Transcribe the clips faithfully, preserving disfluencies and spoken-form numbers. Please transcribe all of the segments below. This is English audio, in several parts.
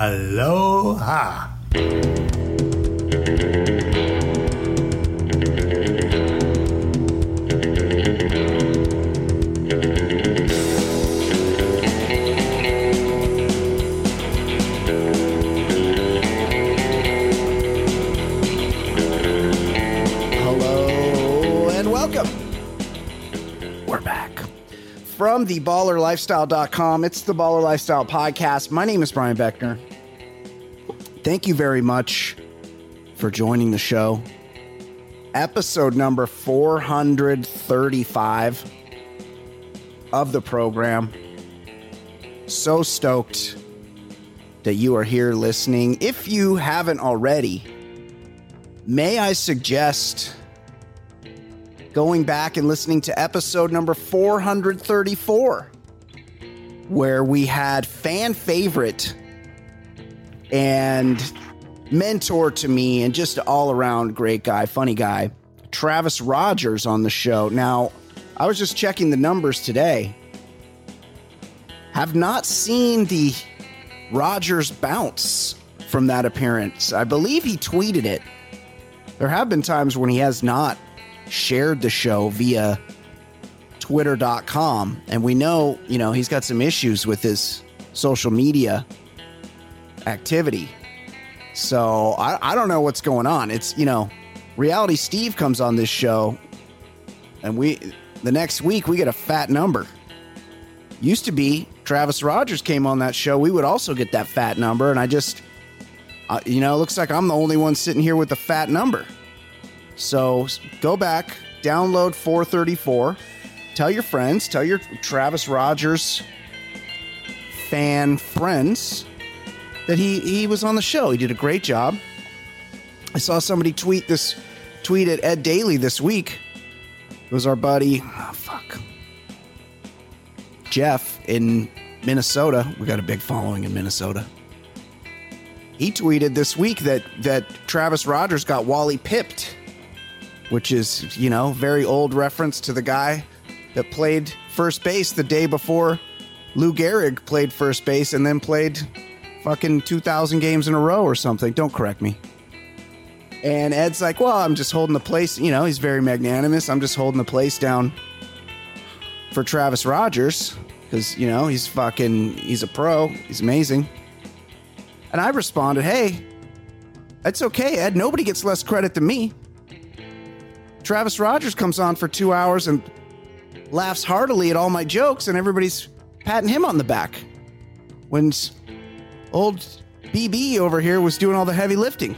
Aloha. Hello and welcome. We're back. From the baller lifestyle dot com, it's the Baller Lifestyle Podcast. My name is Brian Beckner. Thank you very much for joining the show. Episode number four hundred thirty-five of the program. So stoked that you are here listening. If you haven't already, may I suggest going back and listening to episode number four hundred thirty-four, where we had fan favorite and mentor to me and just all around great guy, funny guy, Travis Rogers on the show. Now, I was just checking the numbers today. Have not seen the Rogers bounce from that appearance. I believe he tweeted it. There have been times when he has not shared the show via twitter dot com, and we know, you know, he's got some issues with his social media activity. So I, I don't know what's going on. It's, you know, Reality Steve comes on this show, and we the next week we get a fat number. Used to be Travis Rogers came on that show, we would also get that fat number, and I just, uh, you know, it looks like I'm the only one sitting here with the fat number. So go back, download four thirty-four, tell your friends, tell your Travis Rogers fan friends that he, he was on the show. He did a great job. I saw somebody tweet this, tweet at Ed Daly this week. It was our buddy, oh, fuck, Jeff in Minnesota. We got a big following in Minnesota. He tweeted this week that, that Travis Rogers got Wally pipped, which is, you know, very old reference to the guy that played first base the day before Lou Gehrig played first base and then played fucking two thousand games in a row or something. Don't correct me. And Ed's like, well, I'm just holding the place. You know, he's very magnanimous. I'm just holding the place down for Travis Rogers because, you know, he's fucking, he's a pro. He's amazing. And I responded, hey, that's okay, Ed. Nobody gets less credit than me. Travis Rogers comes on for two hours and laughs heartily at all my jokes, and everybody's patting him on the back. When old B B over here was doing all the heavy lifting.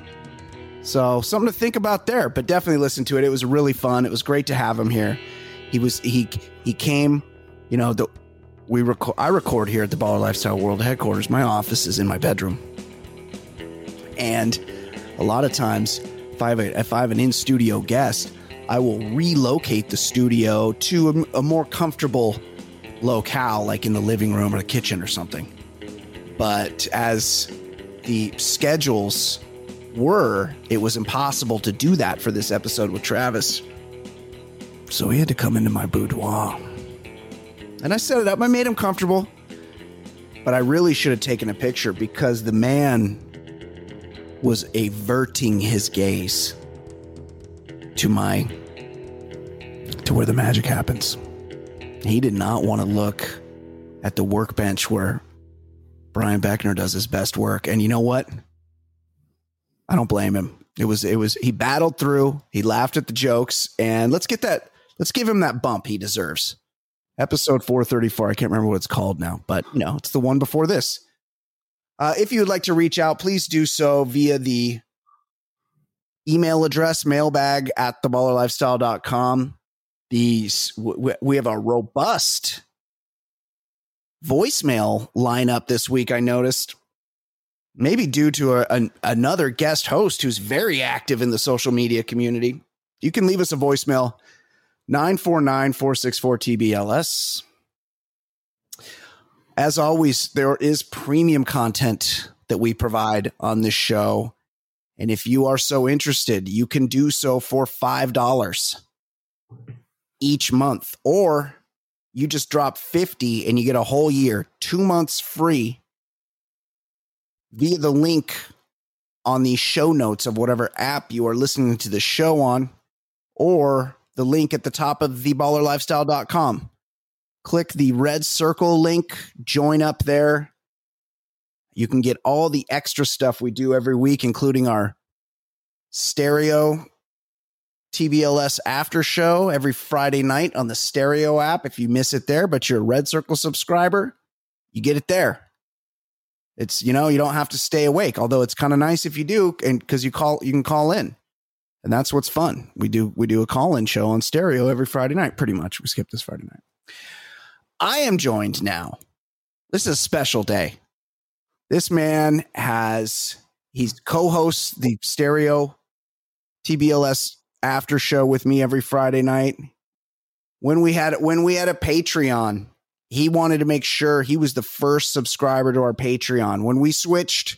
So something to think about there, but definitely listen to it. It was really fun. It was great to have him here. He was he he came, you know, the we record I record here at the Baller Lifestyle World headquarters. My office is in my bedroom. And a lot of times If I, have a, if I have an in-studio guest, I will relocate the studio to a, a more comfortable locale, like in the living room or the kitchen or something. But as the schedules were, it was impossible to do that for this episode with Travis. So he had to come into my boudoir. And I set it up. I made him comfortable. But I really should have taken a picture because the man was averting his gaze to my, to where the magic happens. He did not want to look at the workbench where Brian Beckner does his best work. And you know what? I don't blame him. It was, it was, he battled through, he laughed at the jokes, and let's get that, let's give him that bump he deserves. Episode four thirty-four. I can't remember what it's called now, but you know, it's the one before this. Uh, if you would like to reach out, please do so via the email address, mailbag at the baller lifestyle dot com. The, we have a robust voicemail lineup this week, I noticed. Maybe due to a, an, another guest host who's very active in the social media community. You can leave us a voicemail, nine four nine, four six four, T B L S. As always, there is premium content that we provide on this show. And if you are so interested, you can do so for five dollars each month. Or you just drop fifty dollars and you get a whole year, two months free via the link on the show notes of whatever app you are listening to the show on, or the link at the top of the baller lifestyle dot com. Click the red circle link, join up there. You can get all the extra stuff we do every week, including our stereo T B L S after show every Friday night on the stereo app. If you miss it there, but you're a Red Circle subscriber, you get it there. It's, you know, you don't have to stay awake, although it's kind of nice if you do, and because you call, you can call in. And that's what's fun. We do we do a call-in show on stereo every Friday night, pretty much. We skip this Friday night. I am joined now. This is a special day. This man has, he's co-hosts the stereo T B L S after show with me every Friday night. When we had when we had a Patreon, he wanted to make sure he was the first subscriber to our Patreon. When we switched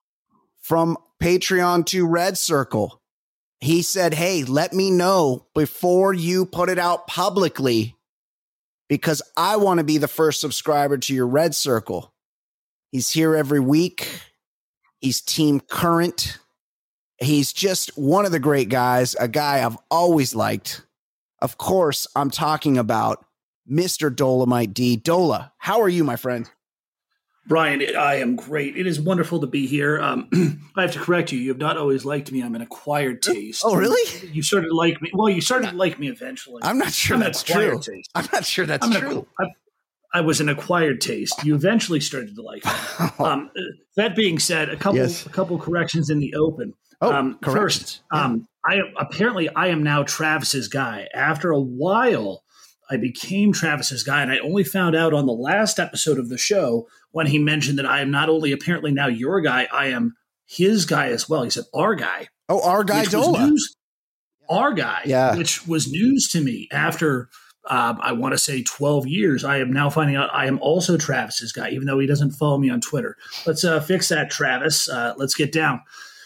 from Patreon to Red Circle, he said, hey, let me know before you put it out publicly because I want to be the first subscriber to your Red Circle. He's here every week. He's Team Current. He's just one of the great guys, a guy I've always liked. Of course, I'm talking about Mister Dolomite D. Dola, how are you, my friend? Brian, I am great. It is wonderful to be here. Um, I have to correct you. You have not always liked me. I'm an acquired taste. Oh, really? You started to like me. Well, you started to like me eventually. I'm not sure I'm that's true. Taste. I'm not sure that's I'm true. A, I, I was an acquired taste. You eventually started to like me. um, that being said, a couple yes. a couple corrections in the open. Oh, um, first, um, I apparently I am now Travis's guy. After a while, I became Travis's guy, and I only found out on the last episode of the show when he mentioned that I am not only apparently now your guy, I am his guy as well. He said, our guy. Oh, our guy, Dola. News, our guy, yeah. which was news to me after, uh, I want to say twelve years. I am now finding out I am also Travis's guy, even though he doesn't follow me on Twitter. Let's uh, fix that, Travis. Uh, let's get down.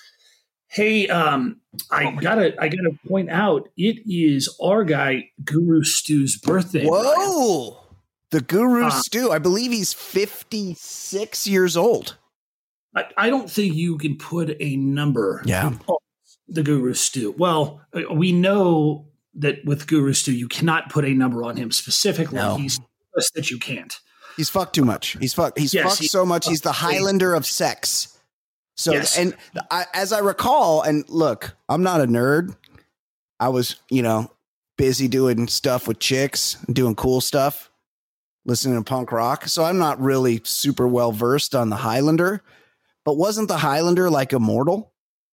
Hey, um, I gotta, I gotta point out, it is our guy Guru Stu's birthday. Whoa, Brian. The Guru uh, Stu! I believe he's fifty-six years old. I, I don't think you can put a number. Yeah, on the Guru Stu. Well, we know that with Guru Stu, you cannot put a number on him specifically. No. He's that you can't. He's fucked too much. He's fucked. He's yes, fucked he, so much. He's the Highlander of sex. So, yes. and I, as I recall, and look, I'm not a nerd. I was, you know, busy doing stuff with chicks, doing cool stuff, listening to punk rock. So I'm not really super well versed on the Highlander. But wasn't the Highlander like immortal?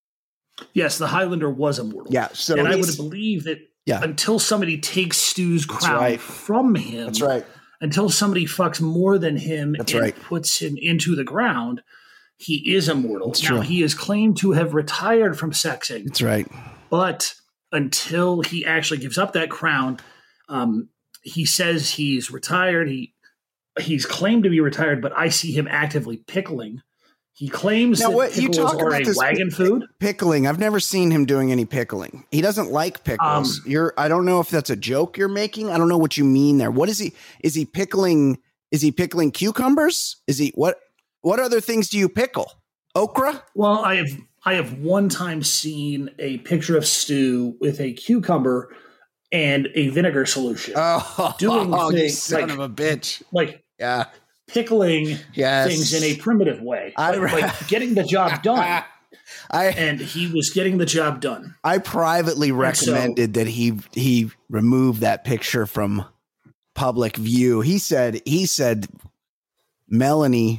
Yes, the Highlander was immortal. Yeah. So and I would believe that yeah. until somebody takes Stu's crown right. from him. That's right. Until somebody fucks more than him That's and right. puts him into the ground, he is immortal. That's now, true. He is claimed to have retired from sexing. That's right. But until he actually gives up that crown, um, he says he's retired. He He's claimed to be retired, but I see him actively pickling. He claims now, that what, pickles you talk are about a this wagon p- food. Pickling. I've never seen him doing any pickling. He doesn't like pickles. Um, you're. I don't know if that's a joke you're making. I don't know what you mean there. What is he? Is he pickling? Is he pickling cucumbers? Is he what? What other things do you pickle? Okra? Well, I have I have one time seen a picture of Stu with a cucumber and a vinegar solution. Oh, doing oh things, you son like, of a bitch! Like yeah, pickling yes. things in a primitive way, I, like, like getting the job done. I and he was getting the job done. I privately recommended so, that he he remove that picture from public view. He said he said Melanie.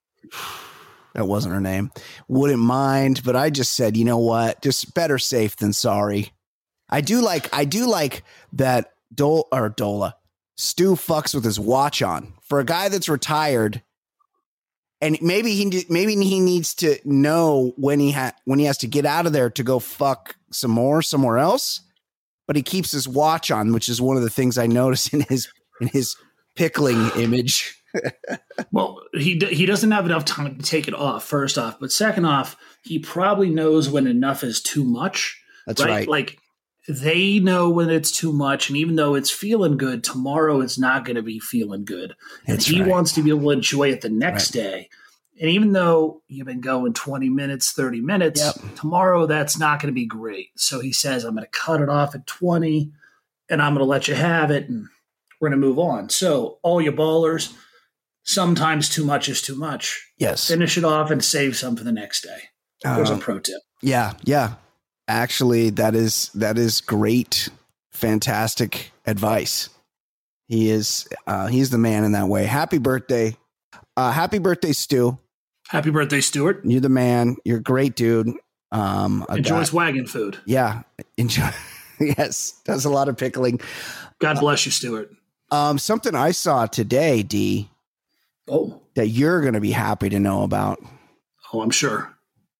That wasn't her name. Wouldn't mind, but I just said, you know what? Just better safe than sorry. I do like, I do like that Dol or Dola Stu fucks with his watch on for a guy that's retired, and maybe he maybe he needs to know when he ha when he has to get out of there to go fuck some more somewhere else. But he keeps his watch on, which is one of the things I noticed in his in his pickling image. Well, he he doesn't have enough time to take it off, first off. But second off, he probably knows when enough is too much. That's right. right. Like, they know when it's too much. And even though it's feeling good, tomorrow it's not going to be feeling good. And That's he right. wants to be able to enjoy it the next right. day. And even though you've been going twenty minutes, thirty minutes, Yep. tomorrow that's not going to be great. So he says, I'm going to cut it off at twenty and I'm going to let you have it and we're going to move on. So all you ballers, sometimes too much is too much. Yes. Finish it off and save some for the next day. There's Uh, a pro tip. Yeah, yeah. Actually, that is that is great, fantastic advice. He is uh, he's the man in that way. Happy birthday, uh, happy birthday, Stu. Happy birthday, Stuart. You're the man. You're a great dude. Um, a Enjoys guy- wagon food. Yeah, enjoy. Yes, does a lot of pickling. God bless you, Stuart. Um, something I saw today, D, Oh, that you're going to be happy to know about. oh, I'm sure.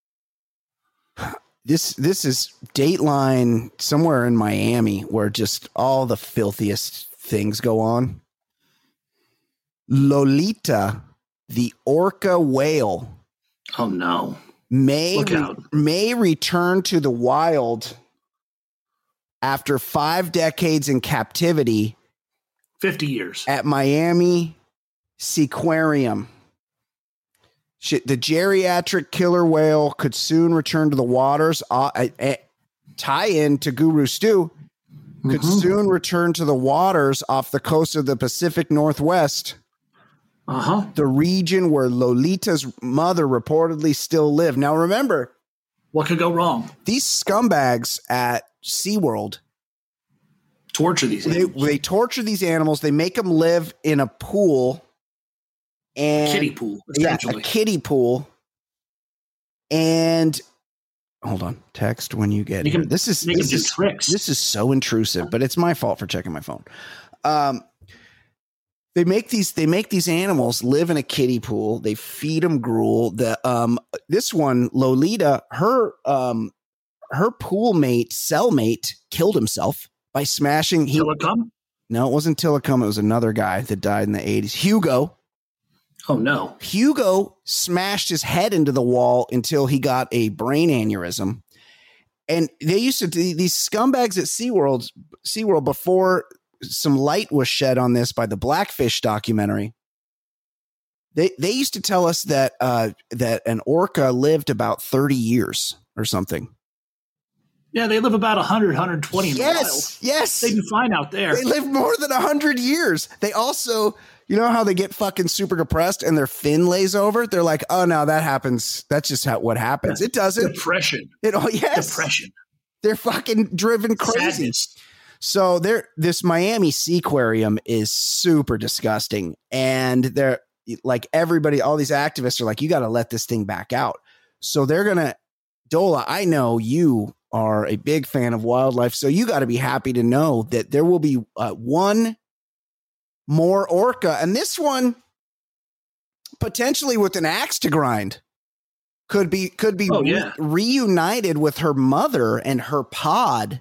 This this is Dateline somewhere in Miami where just all the filthiest things go on. Lolita, the orca whale, Oh no. may Look re- out. may return to the wild after five decades in captivity fifty years. at Miami Seaquarium. Shit, the geriatric killer whale could soon return to the waters. Uh, uh, uh, tie in to Guru Stew could Mhm. soon return to the waters off the coast of the Pacific Northwest, Uh-huh. the region where Lolita's mother reportedly still lived. Now, remember, What could go wrong? these scumbags at SeaWorld, Torture these they, animals. they torture these animals. They make them live in a pool. And Kiddie pool, Yeah, essentially. a kiddie pool. And hold on, text when you get Make here. him- This is make him this do is tricks. this is so intrusive, but it's my fault for checking my phone. Um, they make these they make these animals live in a kiddie pool. They feed them gruel. The um this one, Lolita, her um her pool mate, cellmate, killed himself by smashing. He, Till it come? no, it wasn't Tillicum. It was another guy that died in the eighties. Hugo. Oh no. Hugo smashed his head into the wall until he got a brain aneurysm. And they used to do these scumbags at SeaWorld, SeaWorld before some light was shed on this by the Blackfish documentary. They they used to tell us that uh, that an orca lived about thirty years or something. Yeah, they live about one hundred, one hundred twenty in the wild. Yes, yes. They do fine out there. They live more than one hundred years. They also, you know how they get fucking super depressed and their fin lays over? They're like, oh, no, that happens. That's just how what happens. It doesn't. Depression. It, oh, yes. Depression. They're fucking driven crazy. Sadness. So they're, this Miami Seaquarium is super disgusting. And they're like everybody, all these activists are like, you got to let this thing back out. So they're going to, Dola, I know you are a big fan of wildlife. So you got to be happy to know that there will be uh, one more orca. And this one potentially with an axe to grind could be, could be Oh, re- yeah. reunited with her mother and her pod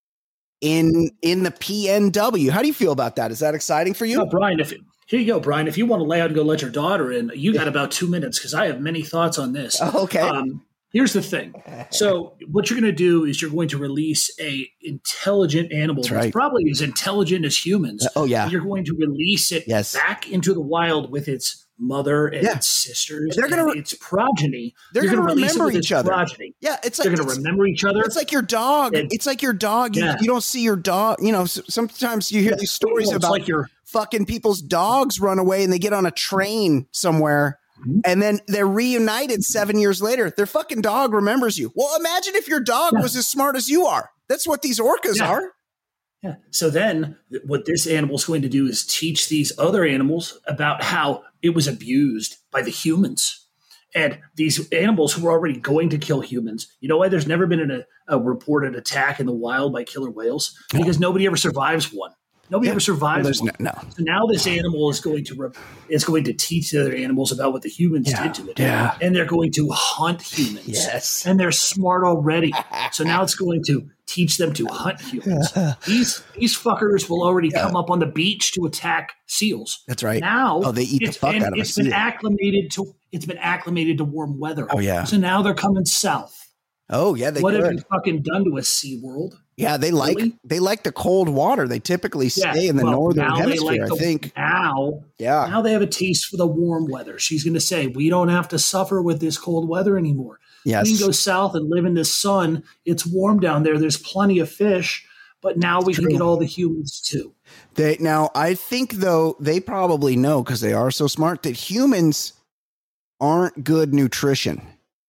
in, in the P N W. How do you feel about that? Is that exciting for you? Oh, Brian, if here you go, Brian. If you want to lay out and go let your daughter in, you got about two minutes because I have many thoughts on this. Oh, okay. Um, here's the thing. So what you're going to do is you're going to release a intelligent animal That's that's, right. probably as intelligent as humans. Oh, yeah. And you're going to release it Yes. back into the wild with its mother and Yeah. its sisters. They're gonna and re- its progeny. They're You're gonna release it remember with each its other. Progeny. Yeah. It's like, They're going to it's- remember each other. It's like your dog. And- it's like your dog. You, Yeah. you don't see your dog. You know, s- sometimes you hear these stories Well, it's about like your fucking people's dogs run away and they get on a train somewhere Mhm. and then they're reunited seven years later. Their fucking dog remembers you. Well, imagine if your dog Yeah. was as smart as you are. That's what these orcas Yeah. are. Yeah. So then th- what this animal is going to do is teach these other animals about how it was abused by the humans. And these animals who were already going to kill humans, you know why there's never been an, a, a reported attack in the wild by killer whales? Because nobody ever survives one. Nobody Yeah. ever Well, survives there's one. no, no. So now this animal is going to re- is going to teach the other animals about what the humans Yeah. did to it. Yeah. And they're going to hunt humans. Yes. And they're smart already. So now it's going to teach them to hunt humans. These these fuckers will already come up on the beach to attack seals. That's right. Now Oh, they eat the it's fuck been, out of a It's been seal. acclimated to it's been acclimated to warm weather. Oh, yeah. So now they're coming south. Oh yeah, they what could. have you fucking done to a SeaWorld? Yeah, they like Really? they like the cold water. They typically stay Yeah, in the well, northern now they hemisphere, like I the think. now. Yeah. Now they have a taste for the warm weather. She's going to say, "We don't have to suffer with this cold weather anymore. Yes. We can go south and live in the sun. It's warm down there. There's plenty of fish, but now we True. can get all the humans too." They now I think though they probably know because they are so smart that humans aren't good nutrition.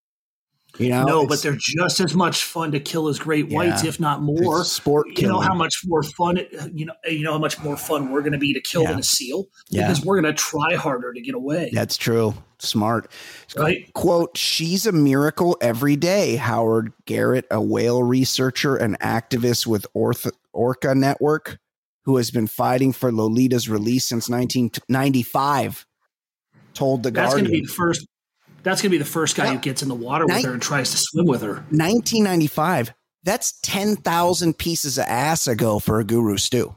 You know, no, but they're just as much fun to kill as great whites, Yeah. if not more. It's sport You know killing. how much more fun it, you know you know how much more fun we're going to be to kill Yeah. than a seal Yeah. because we're going to try harder to get away. That's true. Smart. Right? Quote, she's a miracle every day. Howard Garrett, a whale researcher and activist with Orth- Orca Network, who has been fighting for Lolita's release since nineteen ninety-five, told the That's going Guardian. to be the first. That's going to be the first guy Yeah. who gets in the water with Nin- her and tries to swim with her. nineteen ninety-five. That's ten thousand pieces of ass ago for a guru stew.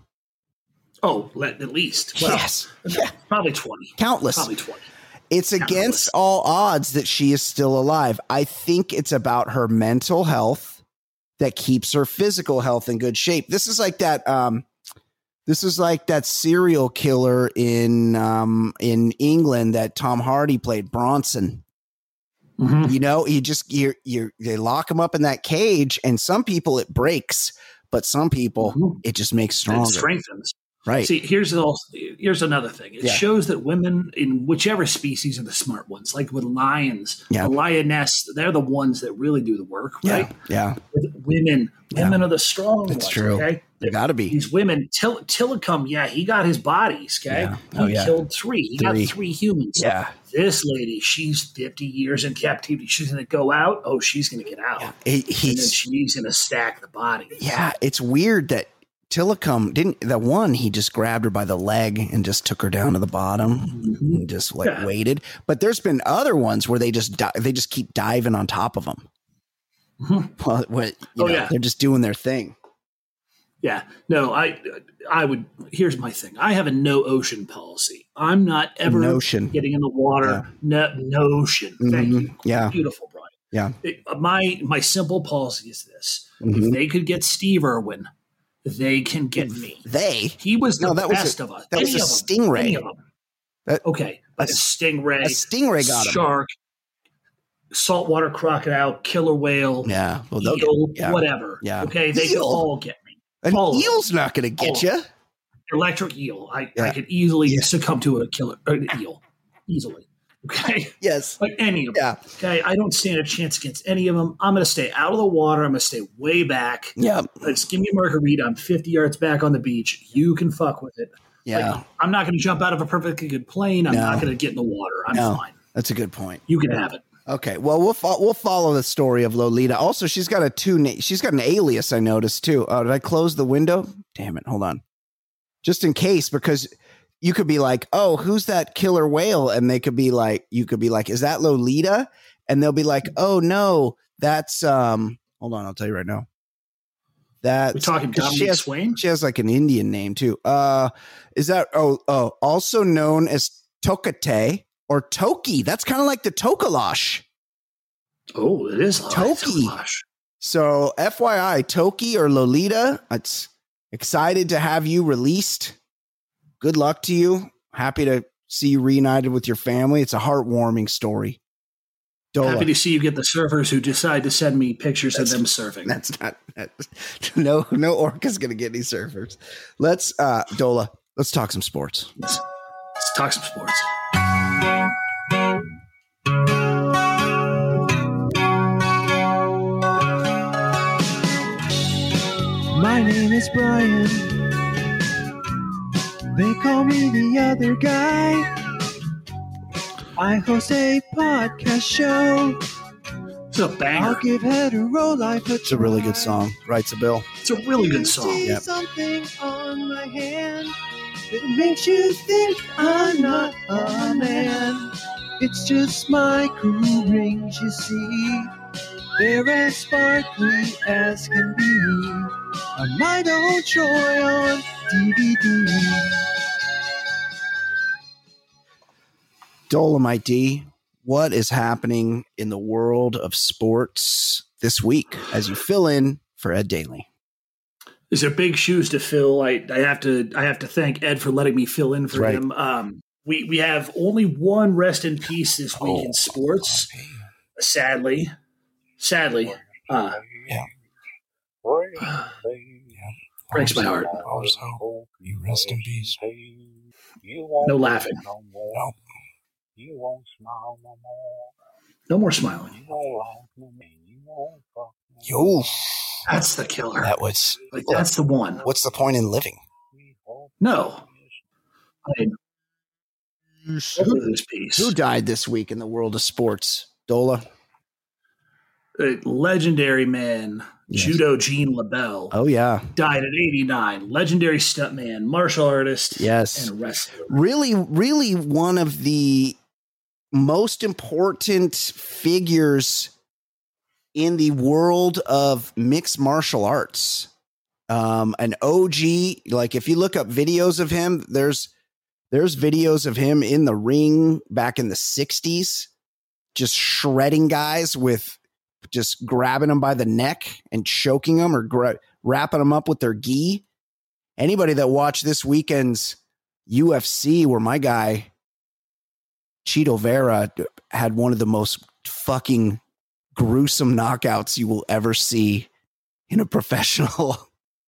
Oh, let, at least. Well, Yes. Yeah. Probably twenty. Countless. Probably twenty. It's against all odds that she is still alive. I think it's about her mental health that keeps her physical health in good shape. This is like that. Um, this is like that serial killer in um, in England that Tom Hardy played, Bronson. Mm-hmm. You know, you just you you they lock him up in that cage, and some people it breaks, but some people Mhm. it just makes It stronger. strengthens. Right? See, here's also, here's another thing. It Yeah. shows that women in whichever species are the smart ones. Like with lions, Yeah. the lioness, they're the ones that really do the work, yeah, right? yeah, With women, Yeah. women are the strong That's ones. true. Okay, they got to be. these women, Till, Tillicum, yeah, he got his bodies. Okay, Yeah. he Oh, yeah. killed three. He Three. got three humans. Yeah. This lady, she's fifty years in captivity. She's going to go out. Oh, she's going to get out. He- And then he's she's going to stack the bodies. yeah. It's weird that Tillicum didn't. The one he just grabbed her by the leg and just took her down to the bottom Mhm. and just like Yeah. waited. But there's been other ones where they just di- they just keep diving on top of them. Mhm. Well, what, you Oh, know, yeah. they're just doing their thing. Yeah, no, I, I would. Here's my thing. I have a no ocean policy. I'm not ever Notion. getting in the water. No, notion. Thank Mhm. you. Yeah. Beautiful, Brian. Yeah. It- my my simple policy is this: Mhm. if they could get Steve Irwin, they can get me. They He was the No, that was best a- of us. that was Any a of them. stingray. Any of them. That- okay, but a, a- stingray, a stingray got him. shark, saltwater crocodile, killer whale, Yeah. Well, they'll get- eel, yeah. whatever. Yeah. Okay, they could Eel. all get me. An all of them. eel's not going to get All you. Electric eel. I, Yeah. I could easily Yeah. succumb to a killer or an eel. Easily. Okay. Yes. Like any of them. Yeah. Okay. I don't stand a chance against any of them. I'm going to stay out of the water. I'm going to stay way back. Yeah. Let's give me a margarita. I'm fifty yards back on the beach. You can fuck with it. Yeah. Like, I'm not going to jump out of a perfectly good plane. I'm No. not going to get in the water. I'm No. fine. That's a good point. You can have it. Okay, well we'll fo- we'll follow the story of Lolita. Also, she's got a two. Na- she's got an alias. I noticed too. Oh, did I close the window? Damn it! Hold on, just in case, because you could be like, "Oh, who's that killer whale?" And they could be like, "You could be like, is that Lolita?" And they'll be like, "Oh no, that's um." Hold on, I'll tell you right now. That's We're talking 'cause she Dominique has, Swain. she has like an Indian name too. Uh, is that oh oh also known as Tokate? Or Toki. That's kind of like the Tokalash. Oh, it is like Toki. Gosh. So, F Y I, Toki or Lolita, it's excited to have you released. Good luck to you. Happy to see you reunited with your family. It's a heartwarming story. Dola. Happy to see you get the surfers who decide to send me pictures That's- of them surfing. That's not that, no no orca's gonna get any surfers. Let's uh Dola, let's talk some sports. Let's, let's talk some sports. My name is Brian. They call me the other guy. I host a podcast show. It's a I'll banger. give hetero life a It's a really good song. Writes a bill. It's a really good song. Yep. Something on my hand that makes you think I'm not a man. It's just my cool rings, you see. They're as sparkly as can be. A might old Troy on D V D. Dolomite D, what is happening in the world of sports this week as you fill in for Ed Daly. These are big shoes to fill. I, I have to I have to thank Ed for letting me fill in for Right. him. Um, we we have only one rest in peace this week Oh, in sports. Sadly, sadly, uh, Yeah. breaks my heart. Also, you rest in peace. No laughing. No. You won't smile no more. No more smiling. You won't laugh no more. You won't fuck no Yo, That's the killer. that was. Like that's the one. What's the point in living? more. No. I mean, Who, this piece. who died this week in the world of sports? Dola. A legendary man, Yes. Judo Gene LaBelle, Oh yeah. died at eighty-nine. Legendary stuntman, martial artist, Yes. and wrestler. Really, really one of the most important figures in the world of mixed martial arts. Um, an O G, like if you look up videos of him, there's there's videos of him in the ring back in the sixties, just shredding guys with just grabbing them by the neck and choking them or gra- wrapping them up with their gi. Anybody that watched this weekend's U F C, where my guy Chito Vera had one of the most fucking gruesome knockouts you will ever see in a professional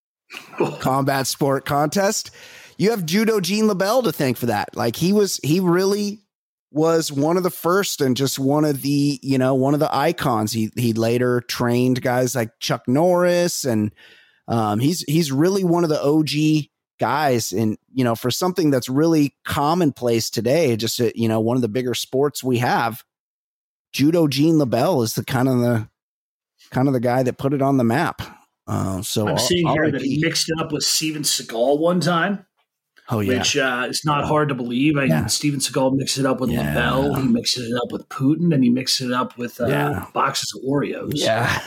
combat sport contest. You have Judo Gene LaBelle to thank for that. Like he was, he really was one of the first and just one of the, you know, one of the icons. He he later trained guys like Chuck Norris, and um, he's he's really one of the O G guys. And you know, for something that's really commonplace today, just uh, you know, one of the bigger sports we have, Judo Gene LaBelle is the kind of the kind of the guy that put it on the map. Uh, so I'm seeing here R I that he P. mixed it up with Steven Seagal one time, Oh yeah, which uh, is not hard to believe. I Yeah. mean, Steven Seagal mixes it up with Yeah. LaBelle, he mixes it up with Putin, and he mixes it up with uh, Yeah. boxes of Oreos. yeah.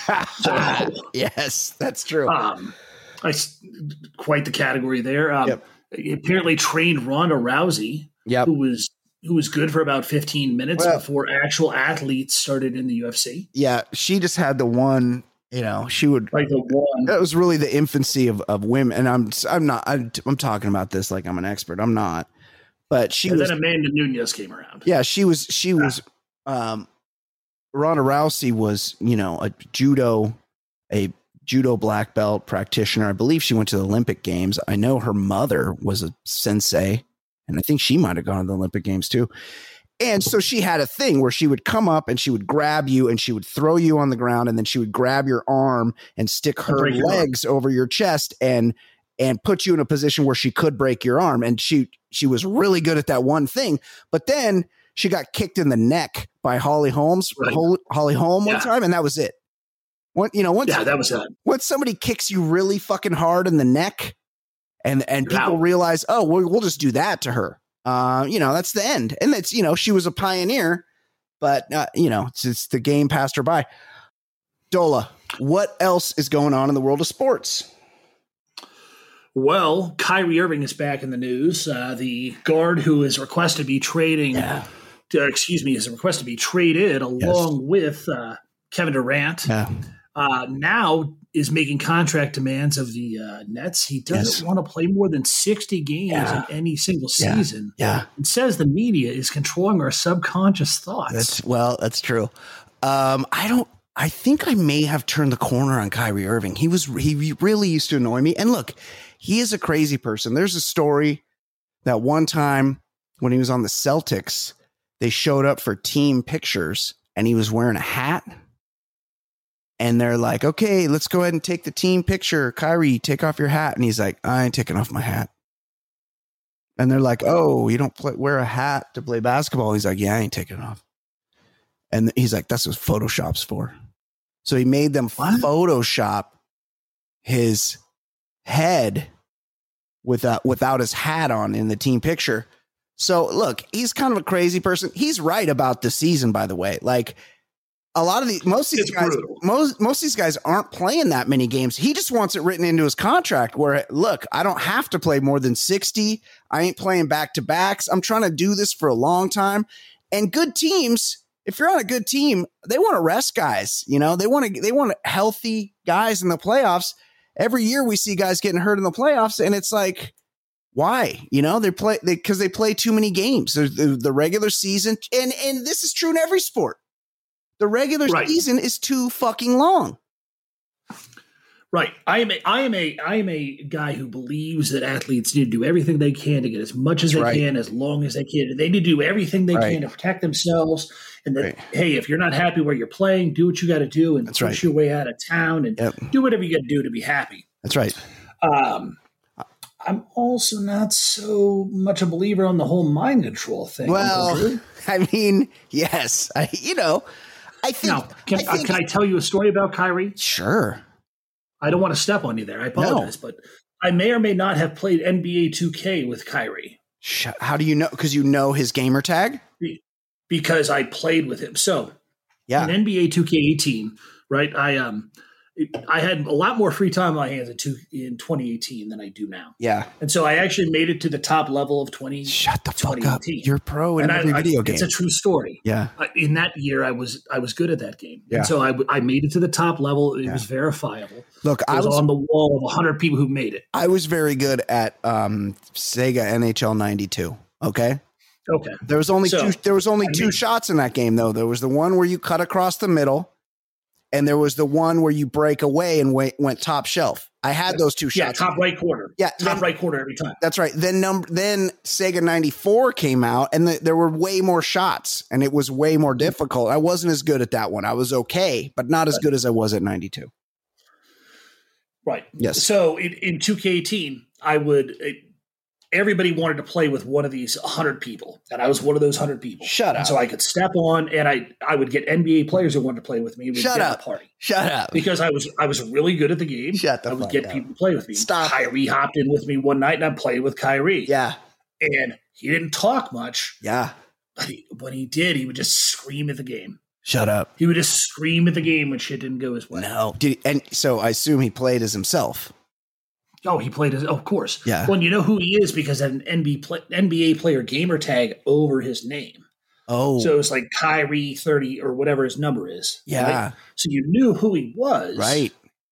So- Yes, that's true. Um, I s- quite the category there. Um, Yep. He apparently trained Ronda Rousey, Yep. who was who was good for about fifteen minutes Well- before actual athletes started in the U F C. Yeah, she just had the one. You know, she would. Like the one. That was really the infancy of, of women, and I'm I'm not I'm, I'm talking about this like I'm an expert. I'm not, but she And was. then Amanda Nunez came around. Yeah, she was. She was. Um, Ronda Rousey was, you know, a judo, a judo black belt practitioner. I believe she went to the Olympic Games. I know her mother was a sensei, and I think she might have gone to the Olympic Games too. And so she had a thing where she would come up and she would grab you and she would throw you on the ground, and then she would grab your arm and stick her break your arm. legs over your chest and and put you in a position where she could break your arm. And she she was really good at that one thing. But then she got kicked in the neck by Holly Holmes, Right. Hol- Holly Holm one Yeah. time, and that was it. What you know, once Yeah, that was it. once somebody kicks you really fucking hard in the neck, and and You're people out. realize, oh, we'll, we'll just do that to her. Uh, you know, that's the end. And that's, you know, she was a pioneer, but uh, you know, it's, it's the game passed her by. Dola, what else is going on in the world of sports? Well, Kyrie Irving is back in the news. Uh, the guard who is requested to be trading, uh, excuse me, is requested to be traded along with uh, Kevin Durant. Yeah. Uh, now is making contract demands of the uh, Nets. He doesn't Yes. want to play more than sixty games Yeah. in any single Yeah. season. Yeah. It says the media is controlling our subconscious thoughts. That's well, that's true. Um, I don't. I think I may have turned the corner on Kyrie Irving. He was he really used to annoy me. And look, he is a crazy person. There's a story that one time when he was on the Celtics, they showed up for team pictures and he was wearing a hat. And they're like, okay, let's go ahead and take the team picture. Kyrie, take off your hat. And he's like, I ain't taking off my hat. And they're like, oh, you don't play, wear a hat to play basketball. He's like, yeah, I ain't taking it off. And he's like, that's what Photoshop's for. So he made them What? Photoshop his head without, without his hat on in the team picture. So look, he's kind of a crazy person. He's right about the season, by the way. Like, a lot of the most of these It's guys, brutal. most most of these guys aren't playing that many games. He just wants it written into his contract where, look, I don't have to play more than sixty. I ain't playing back to backs. I'm trying to do this for a long time. And good teams if you're on a good team, they want to rest guys. You know, they want to they want healthy guys in the playoffs. Every year we see guys getting hurt in the playoffs, and it's like, why? You know, they play because they, they play too many games. The, the, the regular season, and and this is true in every sport. The regular right. season is too fucking long. Right. I am a, I am a, I am a guy who believes that athletes need to do everything they can to get as much as That's they right. can, as long as they can. They need to do everything they right. can to protect themselves. And that, right. hey, if you're not happy where you're playing, do what you got to do and That's push right. your way out of town and yep. do whatever you got to do to be happy. That's right. Um, I'm also not so much a believer on the whole mind control thing. Well, I mean, yes, I, you know, I think. Now, can I, think, uh, can I tell you a story about Kyrie? Sure. I don't want to step on you there. I apologize, no. but I may or may not have played N B A two K with Kyrie. How do you know? Because you know his gamer tag? Because I played with him. So, yeah, in N B A two K eighteen, right? I um, I had a lot more free time on my hands in, two, in twenty eighteen than I do now. Yeah, and so I actually made it to the top level of twenty. Shut the fuck up! You're pro in and every I, video I, game. It's a true story. Yeah, I, in that year, I was I was good at that game. Yeah, and so I I made it to the top level. It yeah. was verifiable. Look, it I was, was on the wall of one hundred people who made it. I was very good at um, Sega N H L ninety-two. Okay. Okay. There was only so, two. There was only I two mean, shots in that game, though. There was the one where you cut across the middle, and there was the one where you break away and went, went top shelf. I had those two yeah, shots. Yeah, top right corner. Yeah, top then, right corner every time. That's right. Then number then Sega ninety-four came out, and the, there were way more shots, and it was way more difficult. I wasn't as good at that one. I was okay, but not as good as I was at ninety-two. Right. Yes. So in, in two K eighteen, I would. It, everybody wanted to play with one of these one hundred people, and I was one of those one hundred people. Shut up. And so I could step on, and I I would get N B A players who wanted to play with me. We'd Shut get up. A party. Shut up. Because I was I was really good at the game. Shut the I would fuck get up. people to play with me. Stop. Kyrie hopped in with me one night, and I played with Kyrie. Yeah. And he didn't talk much. Yeah. But he, when he did, he would just scream at the game. Shut up. He would just scream at the game when shit didn't go his way. No. Did he, and so I assume he played as himself. Oh, he played as, oh, of course. Yeah. Well, you know who he is because of an N B A, play, N B A player gamer tag over his name. Oh. So it's like Kyrie thirty or whatever his number is. Yeah. Right? So you knew who he was. Right.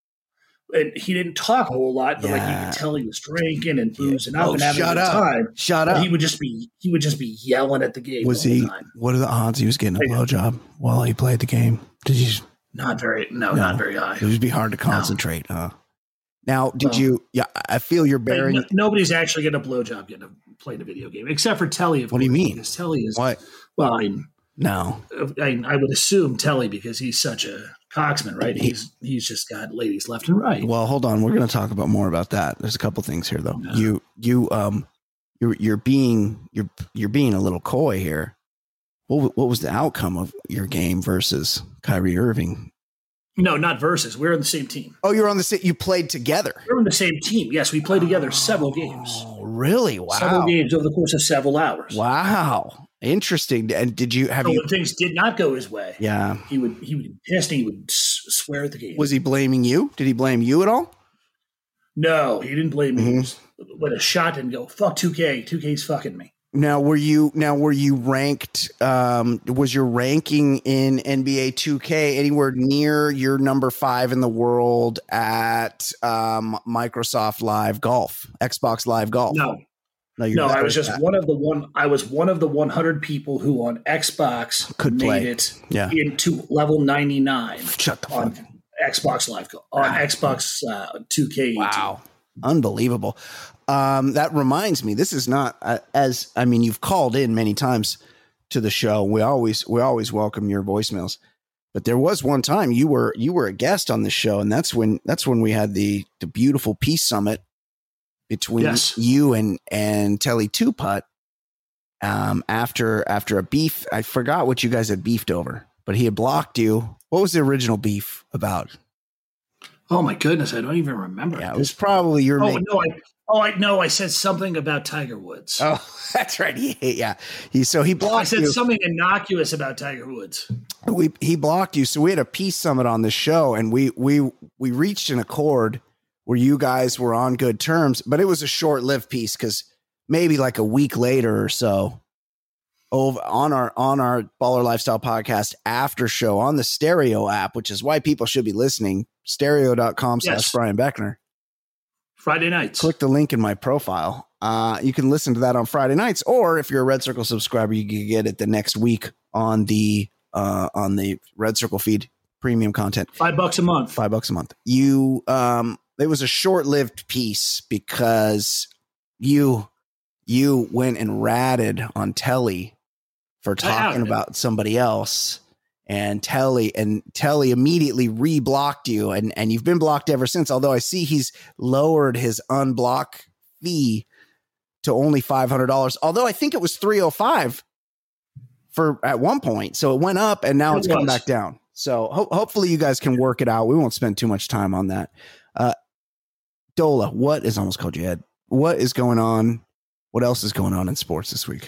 And he didn't talk a whole lot, but yeah. like you could tell he was drinking and boozing yeah. up oh, and having shut a good up. time. Shut but up. He would just be he would just be yelling at the game. Was the he? Whole time. What are the odds he was getting a blowjob while he played the game? Did you? Not very. No, no, not very high. It would be hard to concentrate. No. Huh? Now, did well, you? Yeah, I feel you're bearing. Like, no, nobody's actually getting a blowjob getting a playing a video game except for Telly. Of what course, do you mean? Because Telly is what? Well, I mean, no. I, I would assume Telly because he's such a cocksman, right? He's he's just got ladies left and right. Well, hold on. We're going to talk about more about that. There's a couple things here, though. No. You you um you're you're being you're you're being a little coy here. What what was the outcome of your game versus Kyrie Irving? No, not versus. We're on the same team. Oh, you're on the same. You played together. We're on the same team. Yes, we played together several games. Oh, really? Wow. Several games over the course of several hours. Wow. Interesting. And did you have so you? When things did not go his way, yeah, he would he would be pissed and he would swear at the game. Was he blaming you? Did he blame you at all? No, he didn't blame mm-hmm. me. When a shot didn't go, fuck two K. two K's fucking me. Now, were you now were you ranked? Um, was your ranking in N B A two K anywhere near your number five in the world at um, Microsoft Live Golf, Xbox Live Golf? No, no, no. I was just that. one of the one. I was one of the one hundred people who on Xbox could made play it yeah. into level ninety-nine. Shut the on fuck. Xbox Live Golf on wow. Xbox uh, two K eighteen. Wow, unbelievable. Um, that reminds me, this is not uh, as, I mean, you've called in many times to the show. We always, we always welcome your voicemails, but there was one time you were, you were a guest on the show. And that's when, that's when we had the, the beautiful peace summit between yes. you and, and Telly Two Putt. Um, after, after a beef, I forgot what you guys had beefed over, but he had blocked you. What was the original beef about? Oh my goodness. I don't even remember. Yeah, it was probably your, oh main- no, I, Oh, I know. I said something about Tiger Woods. Oh, that's right. He, yeah. He so he blocked. I said you. something innocuous about Tiger Woods. We he blocked you. So we had a peace summit on the show, and we we we reached an accord where you guys were on good terms, but it was a short lived peace because maybe like a week later or so, over on our on our Baller Lifestyle Podcast after show on the Stereo app, which is why people should be listening. Stereo.com Yes. slash Brian Beckner. Friday nights. Click the link in my profile. Uh, you can listen to that on Friday nights, or if you're a Red Circle subscriber, you can get it the next week on the uh, on the Red Circle feed, premium content. Five bucks a month. Five bucks a month. You um, it was a short-lived piece because you you went and ratted on Telly for talking have. about somebody else. And Telly and Telly immediately re-blocked you, and, and you've been blocked ever since. Although I see he's lowered his unblock fee to only five hundred dollars. Although I think it was three hundred five dollars for at one point, so it went up, and now It it's come was. back down. So ho- hopefully you guys can work it out. We won't spend too much time on that. Uh, Dola, what is almost called you Ed? What is going on? What else is going on in sports this week?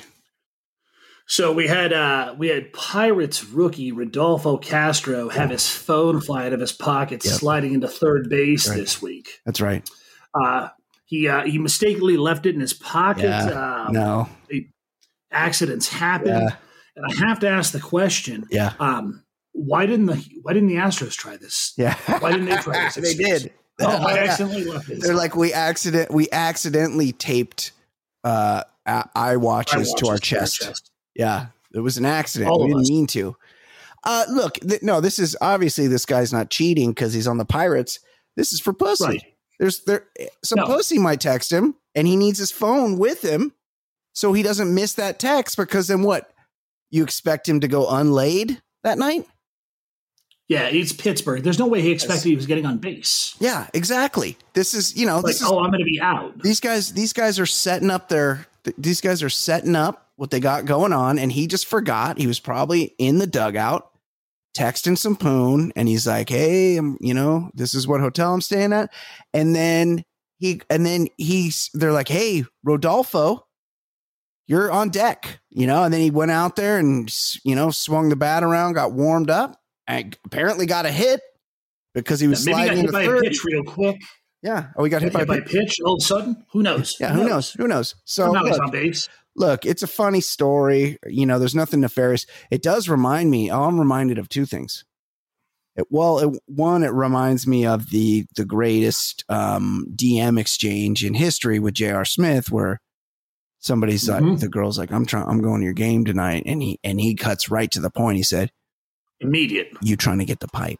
So we had uh, we had Pirates rookie Rodolfo Castro have his phone fly out of his pocket, Yep. sliding into third base Right. this week. That's right. Uh, he uh, he mistakenly left it in his pocket. Yeah. Um, No. Accidents happen, Yeah. and I have to ask the question: Yeah. um, Why didn't the Why didn't the Astros try this? Yeah. Why didn't they try this? They did. Oh, I Yeah. accidentally left it. They're like, we accident we accidentally taped uh a- eye watches to our chest. Yeah, it was an accident. All we of didn't us. mean to. Uh look, th- no, this is obviously this guy's not cheating because he's on the Pirates. This is for pussy. Right. There's there some No. pussy might text him, and he needs his phone with him so he doesn't miss that text. Because then what? You expect him to go unlaid that night? Yeah, it's Pittsburgh. There's no way he expected he was getting on base. Yeah, exactly. This is you know Like, this is oh, I'm going to be out. these guys these guys are setting up their th- these guys are setting up what they got going on, and he just forgot. He was probably in the dugout texting some poon, and he's like, hey, I'm, you know, this is what hotel I'm staying at. And then he and then he's they're like, hey, Rodolfo, you're on deck, you know. And then he went out there and, you know, swung the bat around, got warmed up, and apparently got a hit because he was Maybe he got sliding hit into by a third. pitch real quick. Yeah. Oh, he got hit Got by hit a by pitch. pitch all of a sudden. Who knows? Yeah, who knows? Who knows? So Somehow he's look, on base. look, it's a funny story. You know, there's nothing nefarious. It does remind me. Oh, I'm reminded of two things. It, well, it, one, it reminds me of the the greatest um, D M exchange in history with J R. Smith, where somebody's Mhm. like, the girl's like, "I'm trying, I'm going to your game tonight," and he and he cuts right to the point. He said, Immediate. "You trying to get the pipe?"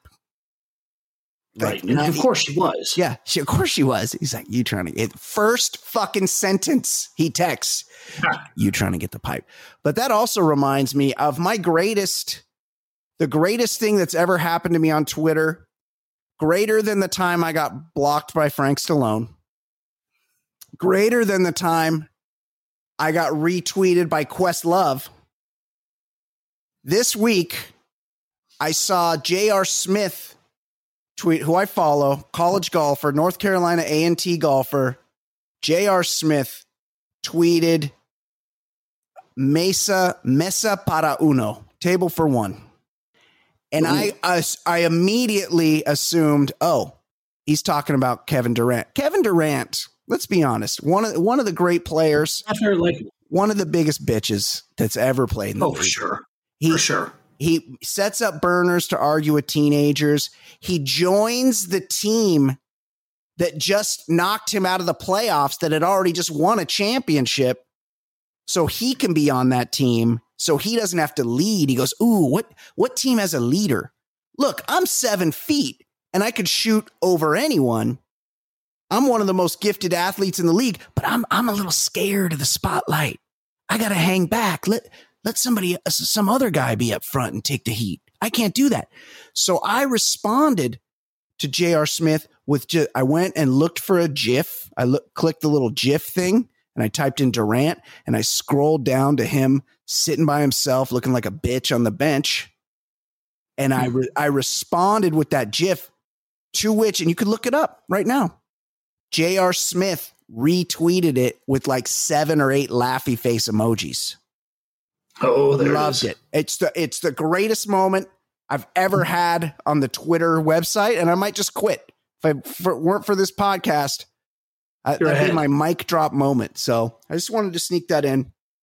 Right. Like, And not- of course she was. Yeah, she, of course she was. He's like, you trying to get first fucking sentence he texts, you trying to get the pipe. But that also reminds me of my greatest, the greatest thing that's ever happened to me on Twitter, greater than the time I got blocked by Frank Stallone, greater than the time I got retweeted by Questlove. This week, I saw J R. Smith tweet, who I follow, college golfer, North Carolina A and T golfer, J R. Smith tweeted Mesa Mesa para uno, table for one. And I, I I immediately assumed, oh, he's talking about Kevin Durant. Kevin Durant, let's be honest, one of one of the great players, After like, one of the biggest bitches that's ever played in the oh, league. for sure. He, For sure. He sets up burners to argue with teenagers. He joins the team that just knocked him out of the playoffs that had already just won a championship. So he can be on that team. So he doesn't have to lead. He goes, ooh, what, what team has a leader? Look, I'm seven feet and I could shoot over anyone. I'm one of the most gifted athletes in the league, but I'm, I'm a little scared of the spotlight. I got to hang back. Let, Let somebody, some other guy be up front and take the heat. I can't do that. So I responded to J R. Smith with, ju- I went and looked for a GIF. I look, clicked the little GIF thing and I typed in Durant and I scrolled down to him sitting by himself looking like a bitch on the bench. And I, re- I responded with that GIF, to which, and you could look it up right now, J R. Smith retweeted it with like seven or eight laughy face emojis. Oh, there Loved it. Is. it. It's the it's the greatest moment I've ever had on the Twitter website, and I might just quit if I if it weren't for this podcast. I, that'd You're be ahead. my mic drop moment. So I just wanted to sneak that in.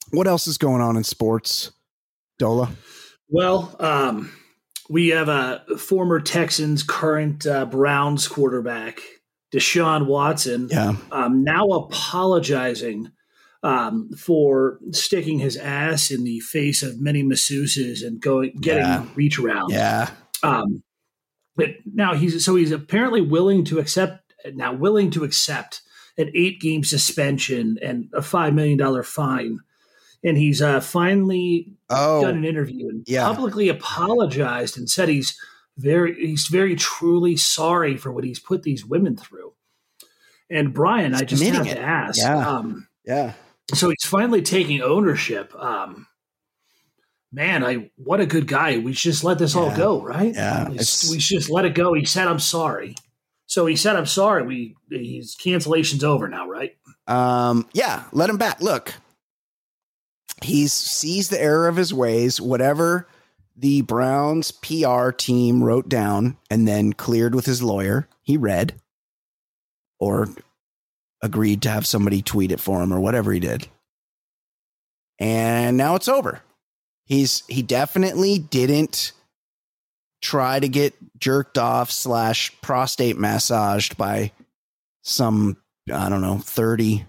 What else is going on in sports, Dola? Well, um, we have a former Texans, current uh, Browns quarterback, Deshaun Watson, Yeah. um, now apologizing um, for sticking his ass in the face of many masseuses and going getting Yeah. reach around. Yeah. Um, but now he's so he's apparently willing to accept now willing to accept an eight game suspension and a five million dollar fine. And he's uh, finally Oh, done an interview and yeah. publicly apologized and said he's very he's very truly sorry for what he's put these women through. And Brian, He's I just admitting have it. to ask. Yeah. Um, yeah. so he's finally taking ownership. Um, man, I what a good guy. We should just let this all Yeah. go, right? Yeah. We, It's- we should just let it go. He said, "I'm sorry." So he said, "I'm sorry." We he's cancellation's over now, right? Um, yeah, let him back. Look, he's sees the error of his ways, whatever the Browns P R team wrote down and then cleared with his lawyer. He read or agreed to have somebody tweet it for him or whatever he did. And now it's over. He's he definitely didn't try to get jerked off slash prostate massaged by some, I don't know, thirty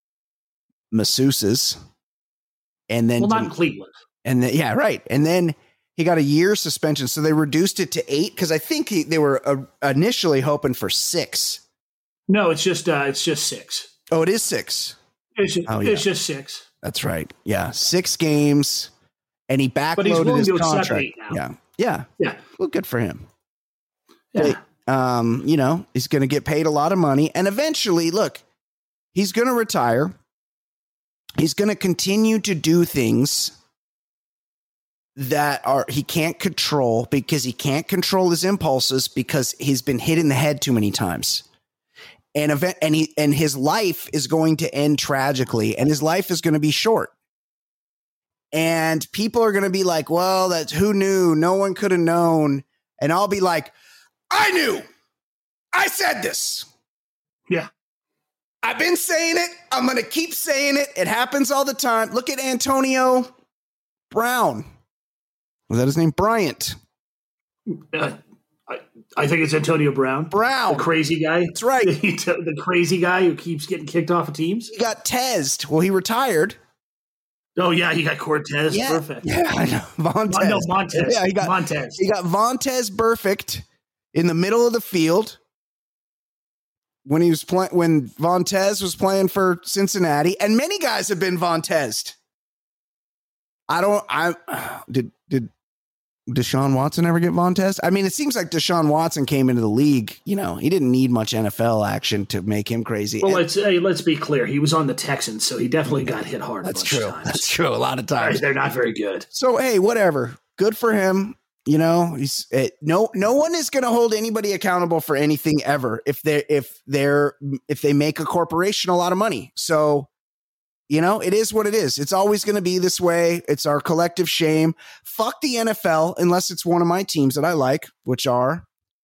masseuses. And then, Well, not in Cleveland. and then, yeah, right. And then he got a year suspension. So they reduced it to eight because I think he, they were uh, initially hoping for six. No, it's just uh, it's just six. Oh, it is six. It's just, Oh, yeah. it's just six. That's right. Yeah. Six games. And he But he's backloaded willing his to accept contract. eight now. Yeah. Yeah. Yeah. Well, good for him. Yeah. Um, you know, he's going to get paid a lot of money. And eventually, look, he's going to retire. He's going to continue to do things that are he can't control because he can't control his impulses because he's been hit in the head too many times. And event and he and his life is going to end tragically, and his life is going to be short. And people are going to be like, well, that's who knew? No one could have known. And I'll be like, I knew. I said this. Yeah. I've been saying it. I'm going to keep saying it. It happens all the time. Look at Antonio Brown. Was that his name? Bryant. Uh, I, I think it's Antonio Brown. Brown. The crazy guy. That's right. the crazy guy who keeps getting kicked off of teams. He got tesed. Well, he retired. Oh, yeah. He got Cortez. Yeah. Perfect. Yeah, I know. Vontez. No, Montez. Yeah, he got, Montez. he got Vontez perfect in the middle of the field when he was playing, when Vontez was playing for Cincinnati, and many guys have been Vontez. I don't, I did, did Deshaun Watson ever get Vontez? I mean, it seems like Deshaun Watson came into the league. You know, he didn't need much N F L action to make him crazy. Well, And- let's hey, let's be clear. He was on the Texans, so he definitely got hit hard. that's a bunch true. Of times. That's true. A lot of All right, times. they're not very good. So, hey, whatever. Good for him. You know, he's it, no no one is going to hold anybody accountable for anything ever if they if they're if they make a corporation a lot of money. So, you know, it is what it is. It's always going to be this way. It's our collective shame. Fuck the N F L unless it's one of my teams that I like, which are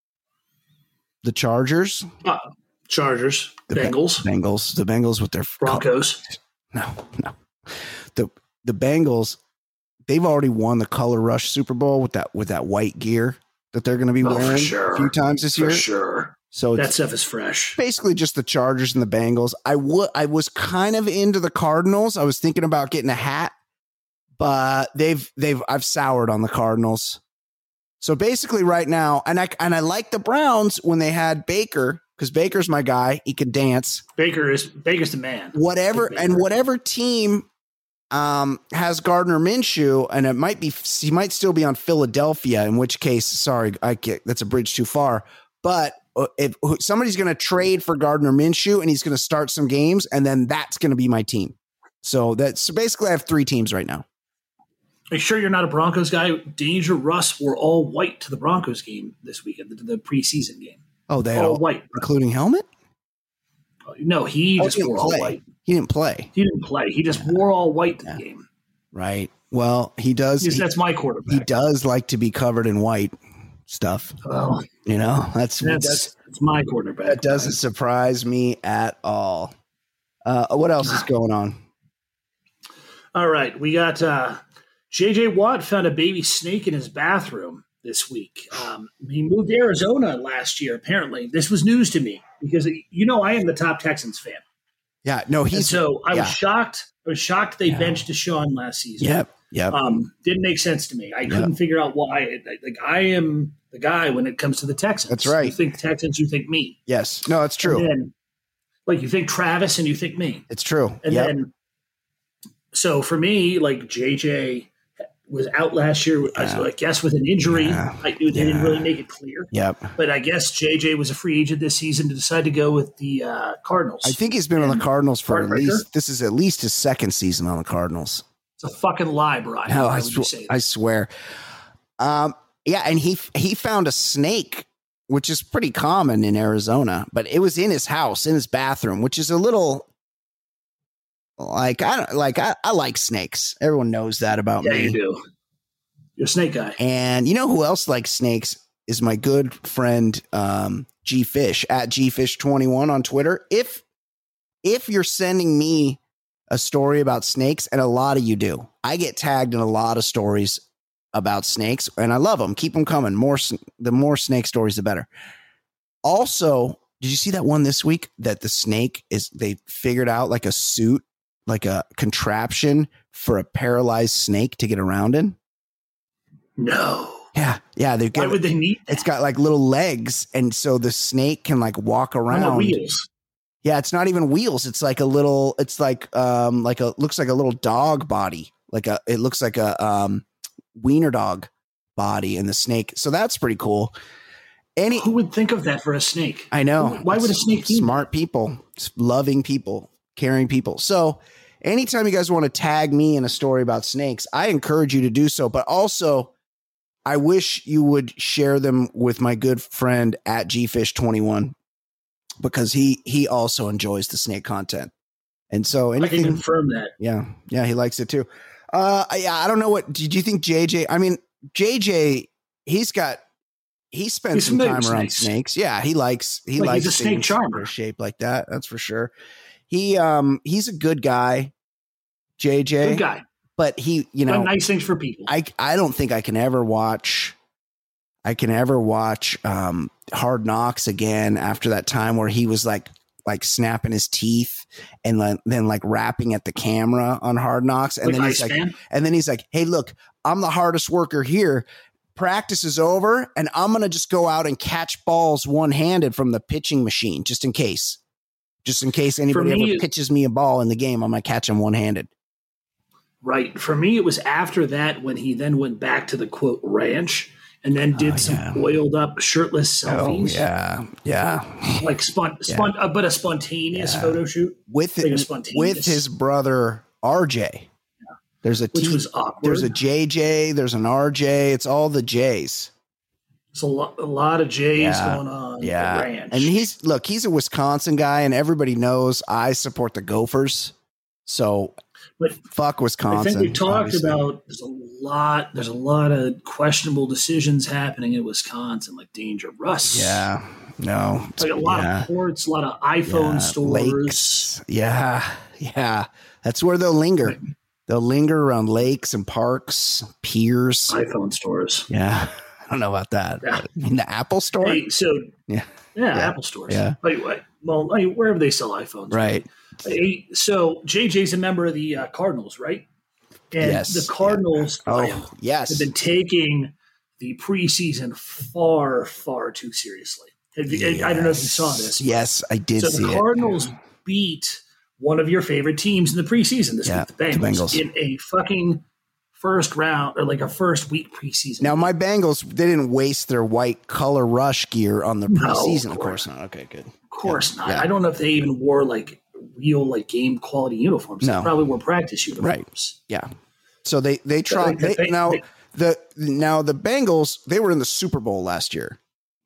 the Chargers, Uh, Chargers, the Be- Bengals, Bengals, the Bengals with their Broncos. No, no. The the Bengals, they've already won the Color Rush Super Bowl with that with that white gear that they're going to be Oh, for wearing sure. a few times this For year. sure. So That it's stuff is fresh. basically just the Chargers and the Bengals. I would I was kind of into the Cardinals. I was thinking about getting a hat, but they've they've I've soured on the Cardinals. So basically right now, and I and I like the Browns when they had Baker, because Baker's my guy. He can dance. Baker is Baker's the man. Whatever Baker. and whatever team um, has Gardner Minshew, and it might be he might still be on Philadelphia. In which case, sorry, I get that's a bridge too far. But if somebody's going to trade for Gardner Minshew and he's going to start some games, and then that's going to be my team. So that's so basically I have three teams right now. Are you sure you're not a Broncos guy? Danger Russ wore all white to the Broncos game this weekend, the, the preseason game. Oh, they All all white. including helmet. No, he Oh, just he didn't wore all play. white. He didn't play, He didn't play. He just wore all white to Yeah. the game. right? Well, he does. Because He, that's my he quarterback. does like to be covered in white stuff. Well, You know, that's that's, that's that's my quarterback. that doesn't surprise me at all. Uh, what else is going on? All right, we got uh, J J Watt found a baby snake in his bathroom this week. Um, he moved to Arizona last year, apparently. This was news to me because, you know, I am the top Texans fan. Yeah, no, he's and so I yeah. was shocked. I was shocked they Yeah. benched Deshaun last season. Yep, yep. Um, didn't make sense to me. I Yep. couldn't figure out why. Like, I am the guy when it comes to the Texans. That's right. You think Texans, you think me. Yes, no, it's true. And then, like, you think Travis and you think me. It's true. And yep. then, so for me, like, J J was out last year, Yeah. I guess, with an injury. Yeah. I, they didn't Yeah. really make it clear. Yep. But I guess J J was a free agent this season to decide to go with the uh, Cardinals. I think he's been on the Cardinals for at Heartbreaker. least, this is at least his second season on the Cardinals. It's a fucking lie, Brian. No, Why I, would you sw- say I that? swear. Um, yeah, and he he found a snake, which is pretty common in Arizona, but it was in his house, in his bathroom, which is a little like I don't like I, I like snakes. Everyone knows that about Yeah, me. you do. You're a snake guy. And you know who else likes snakes is my good friend um, G Fish at G Fish twenty-one on Twitter. If if you're sending me a story about snakes, and a lot of you do, I get tagged in a lot of stories about snakes, and I love them. Keep them coming. More sn- the more snake stories, the better. Also, did you see that one this week that the snake is they figured out like a suit, like a contraption for a paralyzed snake to get around in? No. Yeah, yeah. They Why get would they need that? it's got like little legs, and so the snake can like walk On the around. wheels? Yeah, it's not even wheels. It's like a little. It's like um like a looks like a little dog body. Like a it looks like a um wiener dog body in the snake. So that's pretty cool. Any Who would think of that for a snake? I know. Why would a snake need Smart people, loving people, caring people. So anytime you guys want to tag me in a story about snakes, I encourage you to do so. But also, I wish you would share them with my good friend at G Fish twenty-one because he he also enjoys the snake content. And so I can anything, confirm that. yeah, yeah, he likes it too. Uh, yeah, I don't know what. Did you think J J? I mean, J J, he's got he spent He's some familiar time with around snakes. snakes. Yeah, he likes he Like, likes he's a snake things charmer. that are shaped like that. That's for sure. He um he's a good guy, J J. Good guy. But he, you know, Done nice things for people. I I don't think I can ever watch I can ever watch um Hard Knocks again after that time where he was like like snapping his teeth and then, then like rapping at the camera on Hard Knocks. And Like then he's like, Iceman? and then he's like, hey, look, I'm the hardest worker here. Practice is over and I'm going to just go out and catch balls one handed from the pitching machine, just in case, just in case anybody me, ever pitches me a ball in the game, I'm going to catch him one handed. Right. For me, it was after that when he then went back to the quote ranch and then did Oh, some yeah. oiled up shirtless selfies. yeah. Yeah. Like spon- Yeah. spon- uh, but a spontaneous Yeah. photo shoot, With, Like a it, spontaneous- with his brother, R J. There's a which T, was awkward. there's a J J, there's an R J. It's all the J's. There's a, lo- a lot of J's Yeah. going on. Yeah. At the ranch. And he's, look, he's a Wisconsin guy, and everybody knows I support the Gophers. So But fuck I Wisconsin. think we talked obviously. about there's a lot there's a lot of questionable decisions happening in Wisconsin, like Danger Russ. Yeah. No. Like a lot yeah. of ports, a lot of iPhone Yeah. stores. Lakes. Yeah. Yeah. That's where they'll linger. They'll linger around lakes and parks, piers. iPhone stores. Yeah. I don't know about that. Yeah. In the Apple store? Hey, so Yeah. yeah, Yeah. Apple stores. Yeah. Like, what- well, I mean, wherever they sell iPhones. Right. Hey, so J J's a member of the uh, Cardinals, right? And Yes. the Cardinals Brian, Oh, yes. have been taking the preseason far, far too seriously. Have you- I don't know if you saw this. but- Yes, I did So see the it. Cardinals beat one of your favorite teams in the preseason this Yeah, week, the the Bengals, Bengals. in a fucking first round or like a first week preseason. Now, my Bengals, they didn't waste their white color rush gear on the No, preseason. of of course not. Okay, good. of course not. yeah. I don't know if they even wore like real like game quality uniforms. No. They probably wore practice uniforms. Yeah. So they they tried. like, They, they- now they- the now the Bengals, they were in the Super Bowl last year,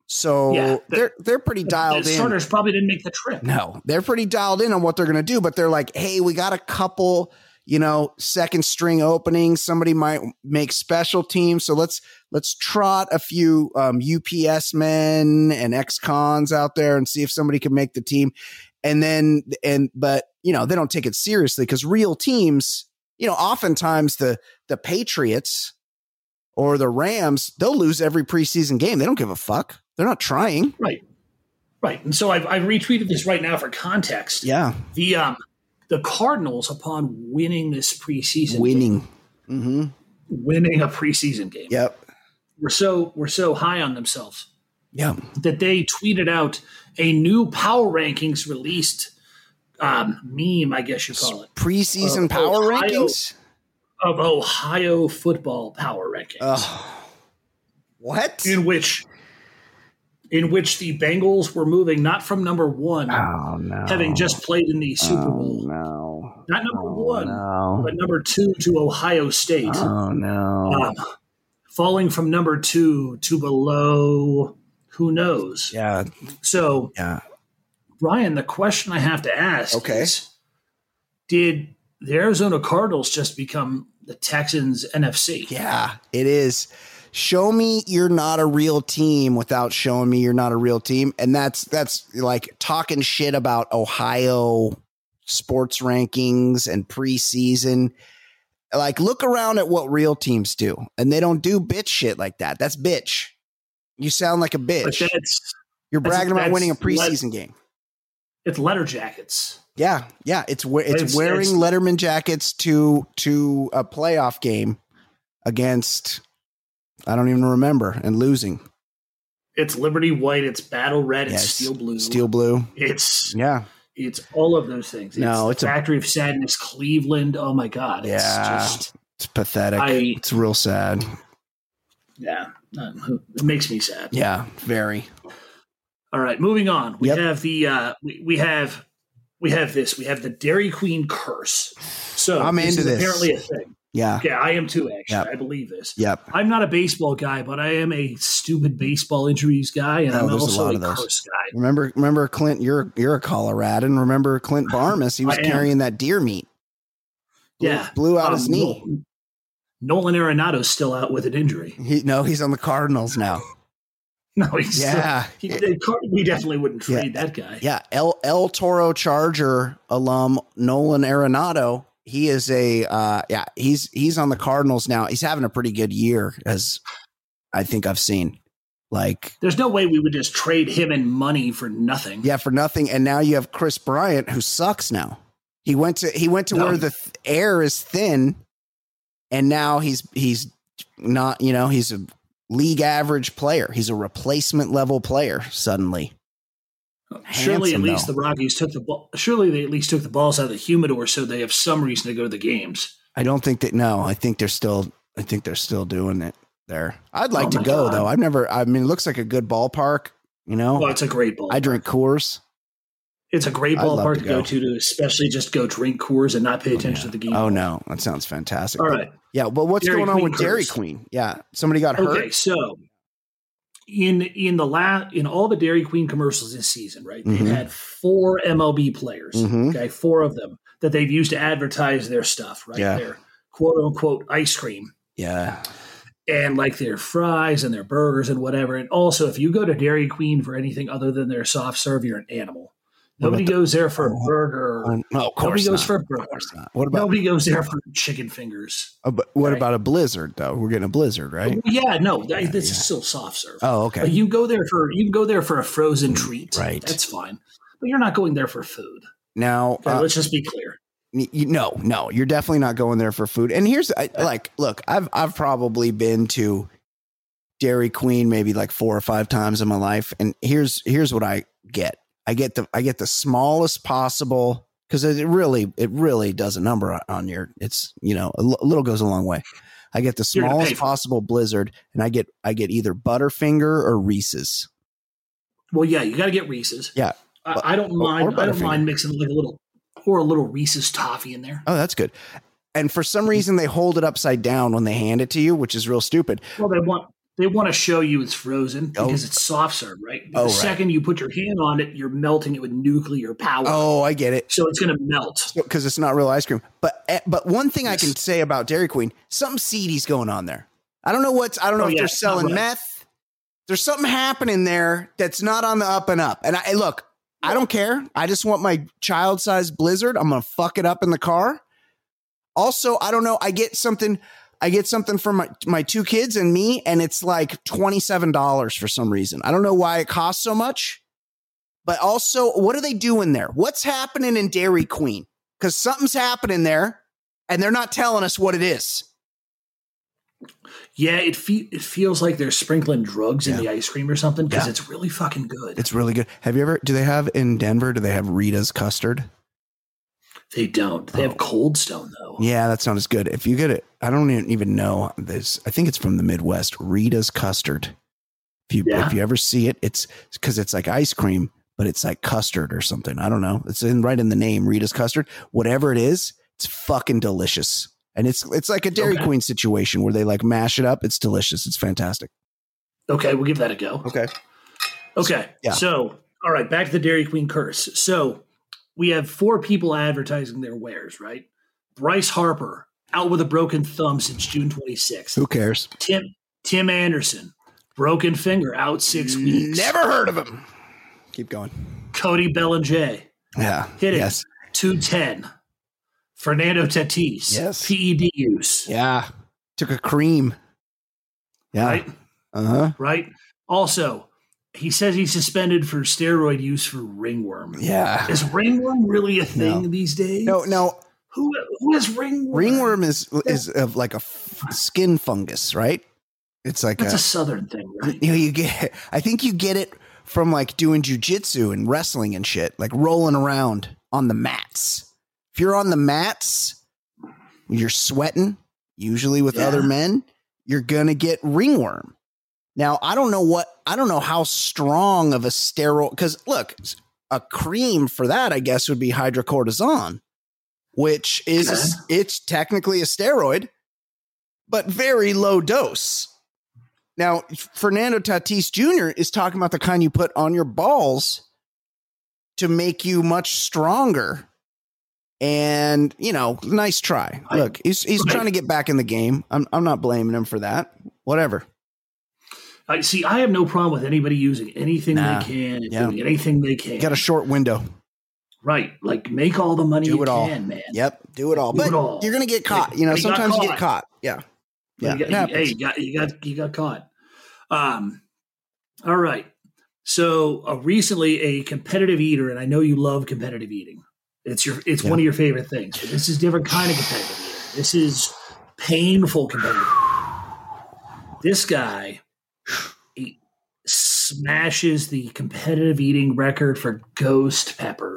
so Yeah, the- they're they're pretty dialed The in. starters probably didn't make the trip. No, they're pretty dialed in on what they're going to do, but they're like, hey, we got a couple, you know, second string openings. Somebody might make special teams, so let's let's trot a few um, U P S men and ex-cons out there and see if somebody can make the team. And then and but you know they don't take it seriously because real teams you know, oftentimes the the Patriots or the Rams, they'll lose every preseason game. They don't give a fuck. They're not trying. Right. Right. And so I've, I've retweeted this right now for context. Yeah. The um, the Cardinals, upon winning this preseason Winning. game, Mm-hmm. winning a preseason game, Yep. we're so we're so high on themselves Yeah. that they tweeted out a new power rankings released um, meme, I guess you call it, Preseason Uh, power Ohio- rankings? of Ohio football power rankings, Oh. What? in which in which the Bengals were moving not from number one, Oh, no. having just played in the Super Oh, Bowl, no. not number Oh, one, no. but number two to Ohio State, Oh, no. um, falling from number two to below, who knows? Yeah. So, Yeah. Brian, the question I have to ask Okay. is, did the Arizona Cardinals just become the Texans N F C? Yeah, it is. Show me you're not a real team without showing me you're not a real team. And that's that's like talking shit about Ohio sports rankings and preseason. Like, look around at what real teams do, and they don't do bitch shit like that. That's bitch. You sound like a But bitch. that's You're that's- bragging about that's winning a let- preseason game. it's letter jackets. Yeah, yeah. It's we- it's, It's- wearing it's- Letterman jackets to to a playoff game against I don't even remember and losing. It's Liberty White, it's Battle Red, it's Yes. Steel Blue. Steel blue. It's Yeah, it's all of those things. It's No, it's a- Factory of Sadness, Cleveland. Oh my God. It's Yeah. just it's pathetic. I- it's real sad. yeah. uh, It makes me sad. Yeah, very. All right, moving on. We Yep. have the uh we, we have we have this. We have the Dairy Queen curse. So I'm into is this. apparently a thing. Yeah. Okay, I am too, actually. Yep. I believe this. Yep. I'm not a baseball guy, but I am a stupid baseball injuries guy, and Oh, I'm there's a also lot a, of those. curse guy. Remember, remember, Clint. You're you're a Coloradan. Remember Clint Barmas? He was I am. carrying that deer meat. Blew, Yeah. blew out Um, his knee. Nolan Arenado's still out with an injury. He, no, he's on the Cardinals now. No, he's Yeah. still, he, they- we definitely wouldn't trade that guy. Yeah, El El Toro Charger alum Nolan Arenado. He is a uh, yeah. He's he's on the Cardinals now. He's having a pretty good year, as I think I've seen. Like, There's no way we would just trade him and money for nothing. yeah, for nothing. And now you have Chris Bryant, who sucks now. He went to he went to No. where the th- air is thin, and now he's he's not. You know, he's a league average player. He's a replacement level player suddenly. Surely, Handsome, at least though. the Rockies took the ball. Surely, they at least took the balls out of the humidor, so they have some reason to go to the games. I don't think that. No, I think they're still. I think they're still doing it there. I'd like Oh to my go God. though. I've never. I mean, it looks like a good ballpark. You know, Well, it's a great ball. I drink Coors. It's a great I'd love ballpark to to go go. to, to especially just go drink Coors and not pay attention to the game. Oh no, that sounds fantastic. All But- right. yeah, but what's Dairy going on Queen with Dairy curse. Queen? Yeah, somebody got hurt. Okay, so in in the la- in all the Dairy Queen commercials this season, right? They've Mhm. had four M L B players, Mhm. okay, four of them that they've used to advertise their stuff, right? Yeah. Their quote unquote ice cream Yeah, and like their fries and their burgers and whatever. And also, if you go to Dairy Queen for anything other than their soft serve, you're an animal. What Nobody about the- goes there for a Oh, burger. oh, no, of Nobody course goes not. for a Of burger. course not. What about? Nobody goes there for chicken fingers. oh, but what right? about a Blizzard though? We're getting a Blizzard, right? Yeah, no, that, Yeah, this yeah. is still soft serve. Oh, But okay. you go there for you can go there for a frozen treat, right. That's fine, but you're not going there for food. Now, Okay, uh, let's just be clear. y- you, no, no, you're definitely not going there for food. And here's I, like, look, I've I've probably been to Dairy Queen maybe like four or five times in my life, and here's here's what I get. I get the I get the smallest possible, because it really it really does a number on, on your. It's you know a, l- a little goes a long way. I get the You're gonna smallest pay for it. possible Blizzard, and I get I get either Butterfinger or Reese's. Well, yeah, you got to get Reese's. Yeah. I, I don't Or- mind. or I don't Butterfinger. mind mixing like a little or a little Reese's toffee in there. Oh, that's good. And for some reason, they hold it upside down when they hand it to you, which is real stupid. Well, they want they want to show you it's frozen Oh. because it's soft serve, right? Oh, the right. second you put your hand on it, you're melting it with nuclear power. Oh, I get it. So it's going to melt. Because it's not real ice cream. But eh, but one thing I Yes. can say about Dairy Queen, something seedy's going on there. I don't know what's. I don't know Oh, if yeah, they're it's not selling right. meth. There's something happening there that's not on the up and up. And I look, I don't care. I just want my child-sized Blizzard. I'm gonna fuck it up in the car. Also, I don't know. I get something. I get something from my, my two kids and me, and it's like twenty-seven dollars for some reason. I don't know why it costs so much. But also, what are they doing there? What's happening in Dairy Queen? Because something's happening there, and they're not telling us what it is. Yeah, it fe- it feels like they're sprinkling drugs Yeah. in the ice cream or something because Yeah. it's really fucking good. It's really good. Have you ever? Do they have in Denver? Do they have Rita's custard? They don't. They Oh. have Cold Stone though. Yeah, that's not as good. If you get it, I don't even even know this. I think it's from the Midwest. Rita's custard. If you Yeah. if you ever see it, it's because it's like ice cream, but it's like custard or something. I don't know. It's in right in the name, Rita's custard. Whatever it is, it's fucking delicious. And it's it's like a Dairy Okay. Queen situation where they like mash it up. It's delicious. It's fantastic. Okay, we'll give that a go. Okay. Okay. Yeah. So, all right, back to the Dairy Queen curse. So, we have four people advertising their wares, right? Bryce Harper, out with a broken thumb since June twenty-sixth. Who cares? Tim Tim Anderson, broken finger, out six weeks. Never heard of him. Keep going. Cody Bellinger, Yeah. hit it, Yes. two ten. Fernando Tatis, Yes. P E D use. Yeah. Took a cream. Yeah. Right? Uh huh. Right? Also, he says he's suspended for steroid use for ringworm. Yeah. Is ringworm really a thing No. these days? No. No. Who who has ringworm? Ringworm is is of like a f- skin fungus, right? It's like That's a, a southern thing, right? you know, you get. I think you get it from like doing jujitsu and wrestling and shit, like rolling around on the mats. If you're on the mats, you're sweating, usually with Yeah. other men, you're gonna get ringworm. Now, I don't know what I don't know how strong of a steroid, because look, a cream for that, I guess, would be hydrocortisone, which is Okay. it's technically a steroid, but very low dose. Now, Fernando Tatis Junior is talking about the kind you put on your balls to make you much stronger. And, you know, nice try. Right. Look, he's he's Right. trying to get back in the game. I'm I'm not blaming him for that. Whatever. I see. I have no problem with anybody using anything Nah. they can, and Yeah. doing anything they can. You got a short window. right, like make all the money Do you it all. can, man. Yep, do it all. Do But it all. you're gonna get caught. You know, But he got sometimes you caught. get caught. Yeah. Yeah. You got- it happens. hey, you got you got you got caught. Um, all right. So uh, recently, a competitive eater, and I know you love competitive eating. It's your it's Yeah. one of your favorite things. But this is a different kind of competitive eating. This is painful competitive eating. This guy he smashes the competitive eating record for ghost peppers.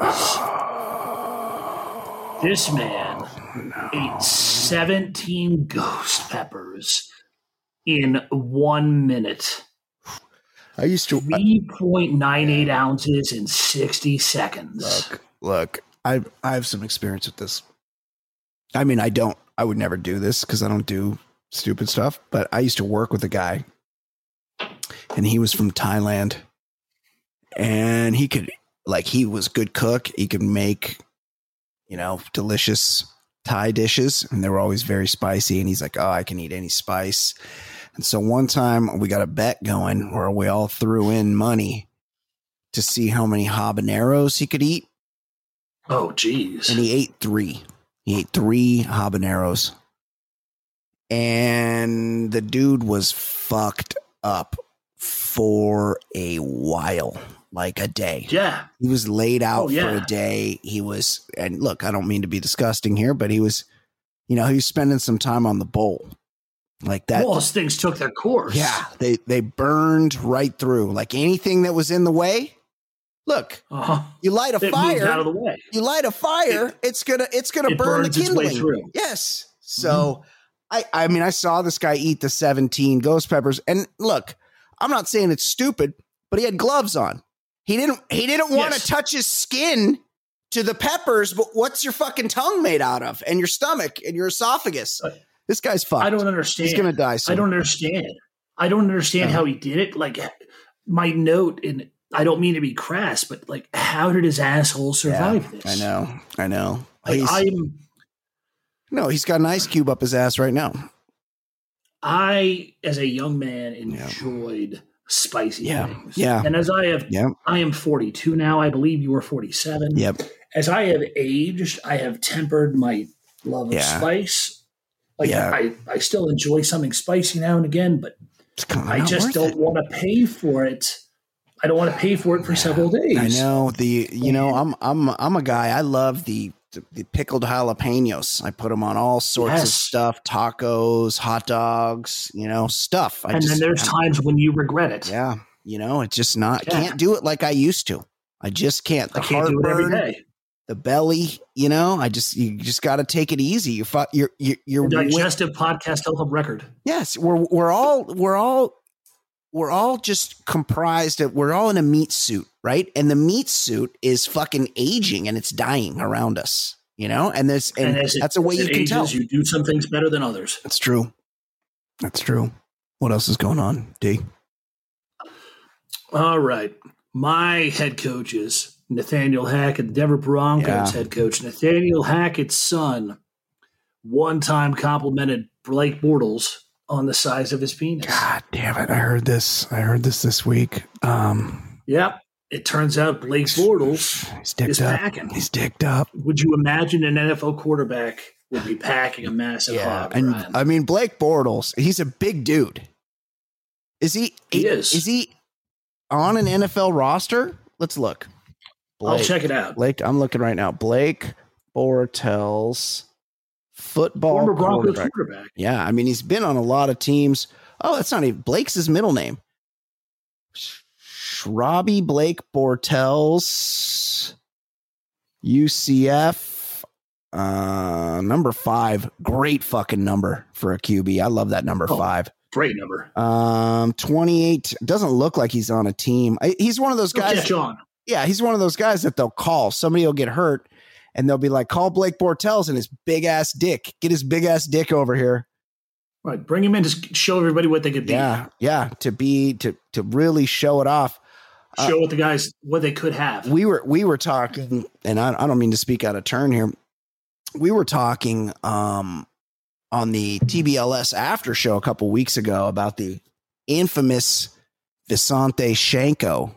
This man ate seventeen ghost peppers in one minute. I used to three point nine eight ounces in sixty seconds. look. Look, I I have some experience with this. I mean, I don't. I would never do this because I don't do stupid stuff. But I used to work with a guy, and he was from Thailand, and he could like he was good cook. He could make, you know, delicious Thai dishes, and they were always very spicy. And he's like, "Oh, I can eat any spice." And so one time we got a bet going where we all threw in money to see how many habaneros he could eat. Oh, geez. And he ate three. He ate three habaneros. And the dude was fucked up for a while, like a day. Yeah. He was laid out Oh, yeah. for a day. He was, and look, I don't mean to be disgusting here, but he was, you know, he was spending some time on the bowl. Like that. Well, those things took their course. Yeah. They, they burned right through. Like anything that was in the way. Look, Uh-huh. you light a It moved fire. out of the way. you light a fire, it's gonna it's gonna it burn the burns its way kindling. through. Yes. So I I mean I saw this guy eat the seventeen ghost peppers, and look, I'm not saying it's stupid, but he had gloves on. He didn't he didn't want to Yes. touch his skin to the peppers, but what's your fucking tongue made out of? And your stomach and your esophagus. Uh, This guy's fucked. I don't understand. He's gonna die soon. I don't understand. I don't understand Uh-huh. how he did it. Like my note, and I don't mean to be crass, but like, how did his asshole survive Yeah, this? I know. I know. Like, He's- I'm. no, he's got an ice cube up his ass right now. I, as a young man, enjoyed spicy Yeah. things. Yeah. And as I have, Yeah. I am forty-two now. I believe you were forty-seven. Yep. As I have aged, I have tempered my love of Yeah. spice. Like Yeah. I, I still enjoy something spicy now and again, but It's kinda I not just worth don't it. want to pay for it. I don't want to pay for it for several days. I know the. You know, I'm I'm I'm a guy. I love the the, the pickled jalapenos. I put them on all sorts of Yes. stuff: tacos, hot dogs. You know, stuff. I And just, then there's I'm- times when you regret it. yeah. You know, it's just not. Yeah. Can't do it like I used to. I just can't. The I can't do it every heartburn, day. the belly. You know, I just you just got to take it easy. You fu- you're you're you're The wi- digestive podcast health of record. Yes, we're we're all we're all we're all just comprised of we're all in a meat suit, right? And the meat suit is fucking aging and it's dying around us, you know? And there's and, And as it, that's a way as you it can ages, tell. you do some things better than others. That's true. That's true. What else is going on, D? All right. My head coach is Nathaniel Hackett, the Denver Broncos Yeah. head coach. Nathaniel Hackett's son one time complimented Blake Bortles on the size of his penis. God damn it. I heard this. I heard this this week. Um Yep. It turns out Blake Bortles he's dicked is up. packing. He's dicked up. Would you imagine an N F L quarterback would be packing a massive hog? And Ryan? I mean Blake Bortles, he's a big dude. Is he He is. Is he on an N F L roster? Let's look. I'll check it out. Blake, I'm looking right now. Blake Bortles, football Former Broncos quarterback. quarterback. Yeah, I mean he's been on a lot of teams. Oh, that's not even Blake's his middle name. Robbie Blake Bortles, U C F, uh, number five. Great fucking number for a Q B. I love that number Oh. five. Great number. Um, twenty-eight. Doesn't look like he's on a team. I, he's one of those He'll guys. catch on. Yeah, he's one of those guys that they'll call. Somebody will get hurt, and they'll be like, "Call Blake Bortles and his big ass dick. Get his big ass dick over here." Right. Bring him in to show everybody what they could be. Yeah, yeah. To be to to really show it off. Show what the guys what they could have. We were we were talking, and I, I don't mean to speak out of turn here. We were talking um, on the T B L S after show a couple weeks ago about the infamous Visante Shanko,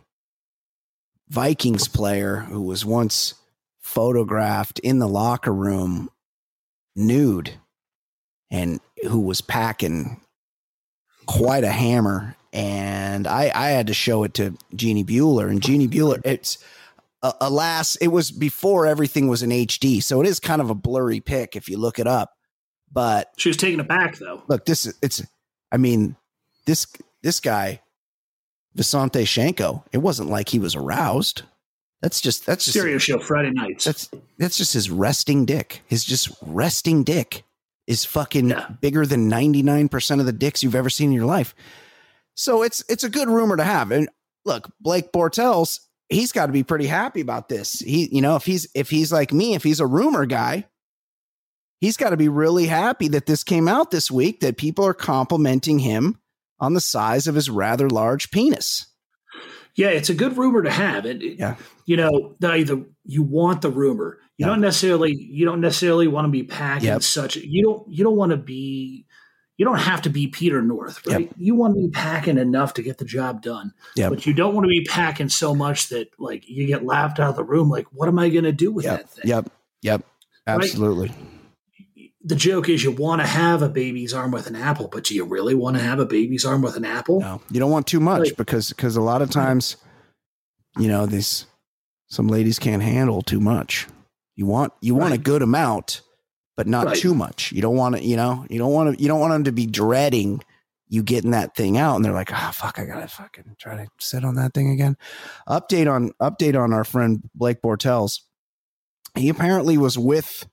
Vikings player who was once photographed in the locker room nude and who was packing quite a hammer. And I, I had to show it to Jeannie Bueller, and Jeannie Bueller, it's uh, alas, it was before everything was in H D. So it is kind of a blurry pic if you look it up. But She was taking it back though. look, this is, it's, I mean, this, this guy, Visante Shanko, it wasn't like he was aroused. That's just, that's just, Stereo show Friday nights. that's, that's just his resting dick. His just resting dick is fucking Yeah. bigger than ninety-nine percent of the dicks you've ever seen in your life. So it's, it's a good rumor to have. And look, Blake Bortles, he's got to be pretty happy about this. He, you know, if he's, if he's like me, if he's a rumor guy, he's got to be really happy that this came out this week, that people are complimenting him on the size of his rather large penis. Yeah, it's a good rumor to have. And it, Yeah. you know, the, the you want the rumor. You Yeah. don't necessarily you don't necessarily want to be packing Yep. such you don't you don't want to be you don't have to be Peter North, right? Yep. You want to be packing enough to get the job done. Yep. But you don't want to be packing so much that like you get laughed out of the room. Like, what am I gonna do with Yep. that thing? Yep. Yep. Absolutely. The joke is you want to have a baby's arm with an apple, but do you really want to have a baby's arm with an apple? No, you don't want too much Like- because because a lot of times, you know, these some ladies can't handle too much. You want you want a Right. good amount, but not Right. too much. You don't want to, you know, you don't want to you don't want them to be dreading you getting that thing out, and they're like, ah, fuck, I gotta fucking try to sit on that thing again. Update on update on our friend Blake Bortles. He apparently was with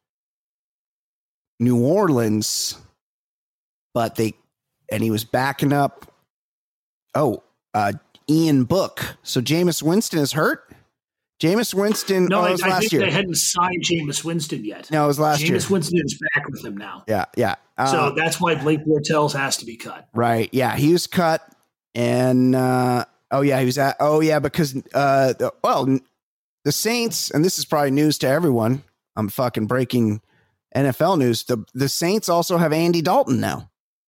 New Orleans, but they and he was backing up. Oh, uh, Ian Book. So Jameis Winston is hurt. Jameis Winston. No, oh, I, it was I last think year. they hadn't signed Jameis Winston yet. No, it was last year. Jameis Winston is back with him now. Yeah, yeah. Uh, So that's why Blake Bortles has to be cut. right. Yeah, he was cut, and uh, oh yeah, he was at. Oh yeah, because uh, the, well, the Saints, and this is probably news to everyone. I'm fucking breaking N F L news. The the Saints also have Andy Dalton now.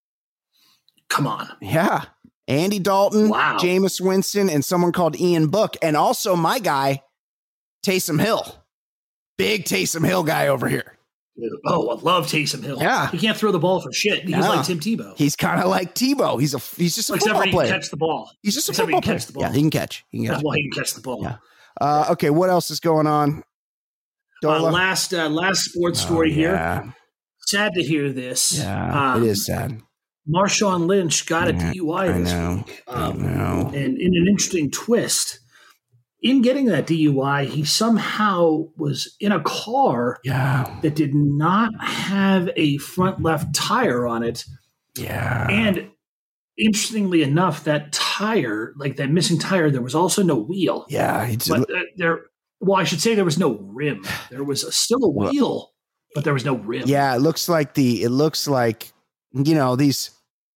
Come on. Yeah. Andy Dalton, Wow. Jameis Winston, and someone called Ian Book. And also my guy, Taysom Hill. Big Taysom Hill guy over here. Oh, I love Taysom Hill. Yeah. He can't throw the ball for shit. He's Yeah. like Tim Tebow. He's kind of like Tebow. He's a he's just a Except for football he can player. catch the ball. He's just a Except for football he can player. catch the ball. Yeah, he can catch. He can catch. That's why he can catch the ball. Yeah. Uh, okay, what else is going on? Uh, Dola? last uh, last sports story Oh, here. yeah. Sad to hear this. Yeah, Um, it is sad. Marshawn Lynch got a Yeah, D U I I this know. week. I Um, know. And in an interesting twist, in getting that D U I, he somehow was in a car Yeah, that did not have a front left tire on it. yeah. And interestingly enough, that tire, like that missing tire, there was also no wheel. Yeah, it's But uh, there, well, I should say there was no rim. There was a, still a wheel, but there was no rim. yeah, it looks like the it looks like you know these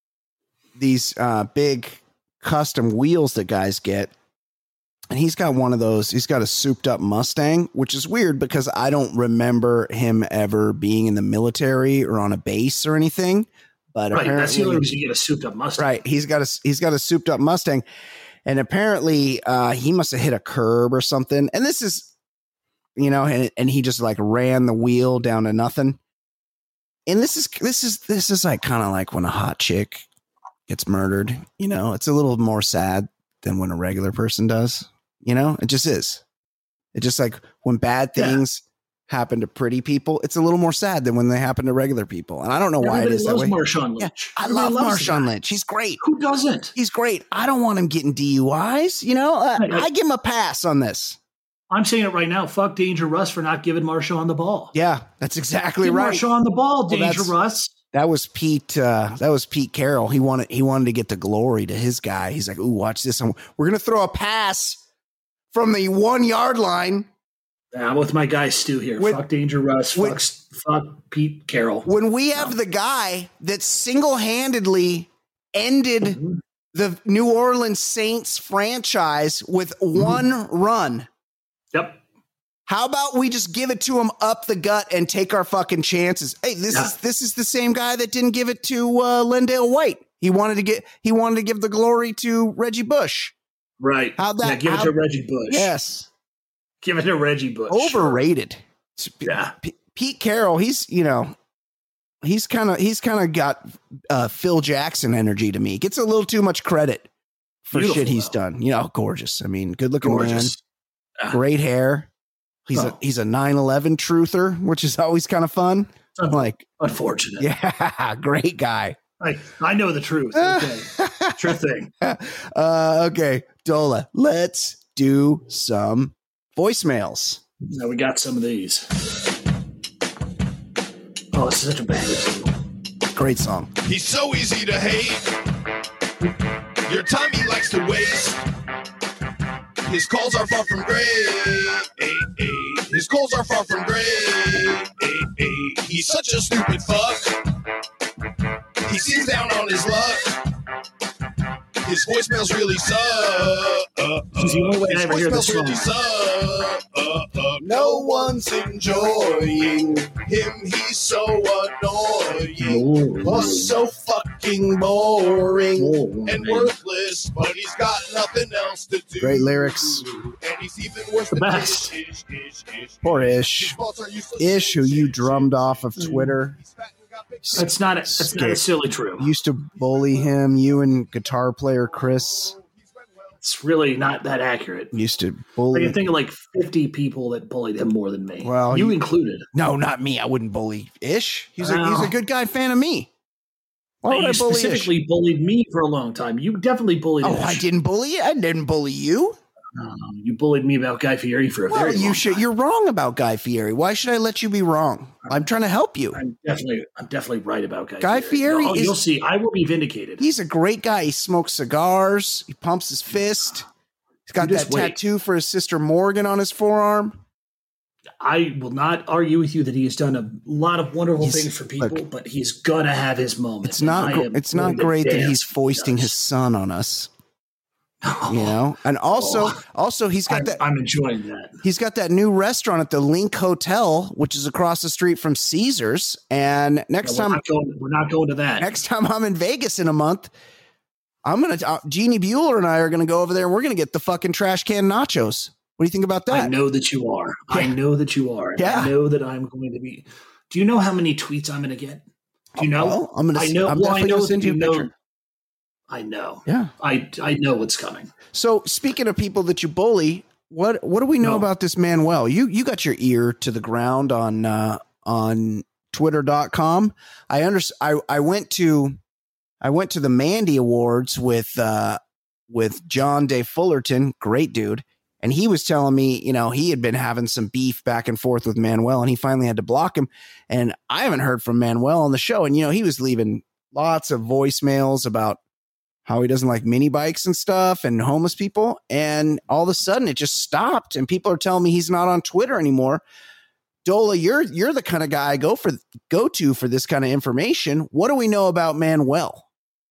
these uh big custom wheels that guys get. And he's got one of those. He's got a souped up Mustang, which is weird because I don't remember him ever being in the military or on a base or anything. But Right, that's the apparently- only reason you get a souped up Mustang. Right. He's got a he's got a souped up Mustang, and apparently uh, he must have hit a curb or something. And this is, you know, and and he just like ran the wheel down to nothing. And this is this is this is like kind of like when a hot chick gets murdered. You know, it's a little more sad than when a regular person does. You know, it just is. It's just like when bad Yeah. things happen to pretty people, it's a little more sad than when they happen to regular people. And I don't know why it Everybody is that loves way. Marshawn Lynch. Yeah, I Everybody love loves the Marshawn guy. Lynch. He's great. Who doesn't? He's great. I don't want him getting D U Is. You know, uh, Right, right. I give him a pass on this. I'm saying it right now. Fuck Danger Russ for not giving Marshawn the ball. Yeah, that's exactly Give right. Marshawn the ball, Well, Danger that's- Russ. That was Pete. Uh, that was Pete Carroll. He wanted. He wanted to get the glory to his guy. He's like, "Ooh, watch this. I'm, we're gonna throw a pass from the one yard line Yeah, I'm with my guy Stu here. When- fuck Danger Russ. when- fuck, fuck Pete Carroll. when we have the guy that single handedly ended Mhm. the New Orleans Saints franchise with one run." Yep. How about we just give it to him up the gut and take our fucking chances? Hey, this Yeah. is this is the same guy that didn't give it to uh, Lendale White. He wanted to get he wanted to give the glory to Reggie Bush. Right. How'd that- yeah, give how- it to Reggie Bush. Yes, Give it to Reggie Bush. overrated. Yeah. P- Pete Carroll, he's you know, he's kind of he's kind of got uh, Phil Jackson energy to me. Gets a little too much credit for Beautiful, shit he's though. done. You know, gorgeous. I mean, good looking man, Gorgeous. Yeah. great hair. He's a Oh. he's a nine eleven truther, which is always kind of fun. Un- Like, Unfortunate. yeah, great guy. I, I know the truth. Okay. Sure thing. uh, okay, Dola, let's do some voicemails. Now we got some of these. Oh, this is such a banger. Great song. He's so easy to hate. Your time he likes to waste. His calls are far from great. His calls are far from great. He's such a stupid fuck. He seems down on his luck. His voicemails really suck. This is the only way I His ever hear this voicemails really song. suck. No one's enjoying him. He's so annoying. Oh, so fucking boring and worthless, but he's got nothing else to do. Great lyrics. And he's even worse The than best. Ish, Ish, Ish, Ish. Poor His Ish. faults are useless. Ish, who you drummed off of Twitter. He's fat and got big That's not, that's not Scared. necessarily true. Used to bully him. You and guitar player Chris It's really not that accurate. used to I bully. can think of like fifty people that bullied him more than me. Well, you you- included. No, not me. I wouldn't bully Ish. He's a Wow. he's a good guy, fan of me. Why would you I bully Ish? specifically bullied me for a long time. You definitely bullied Oh, Ish. I didn't bully you. I didn't bully you. Um, you bullied me about Guy Fieri for a Well, very you long should. time. You're wrong about Guy Fieri. Why should I let you be wrong? I'm trying to help you. I'm definitely, I'm definitely right about Guy, Guy Fieri. Fieri Oh, is- you'll see. I will be vindicated. He's a great guy. He smokes cigars. He pumps his fist. He's got You that just wait. tattoo for his sister Morgan on his forearm. I will not argue with you that he has done a lot of wonderful He's- things for people, look, but he's gonna have his moment. It's not. and I gr- am It's not going to great that dance he's foisting when he his son on us. does. You know, and also, Oh. also he's got I'm, that. I'm enjoying that. He's got that new restaurant at the Link Hotel, which is across the street from Caesars. And next No, we're, time, not going, we're not going to that. next time I'm in Vegas in a month, I'm gonna. Uh, Jeannie Bueller and I are gonna go over there, and we're gonna get the fucking trash can nachos. What do you think about that? I know that you are. I Yeah. know that you are. And Yeah. I know that I'm going to be Do you know how many tweets I'm going to get? Do you know? Well, I'm gonna. I know. I'm well, I definitely know. gonna send you a know, picture. I know. Yeah. I I know what's coming. So speaking of people that you bully, what what do we know No. about this Manuel? You you got your ear to the ground on uh, on twitter dot com. I under, I I went to I went to the Mandy Awards with uh, with John Day Fullerton, great dude, and he was telling me, you know, he had been having some beef back and forth with Manuel, and he finally had to block him. And I haven't heard from Manuel on the show, and you know, he was leaving lots of voicemails about how he doesn't like mini bikes and stuff and homeless people. And all of a sudden it just stopped, and people are telling me he's not on Twitter anymore. Dola, you're you're the kind of guy I go for go to for this kind of information. What do we know about Manuel?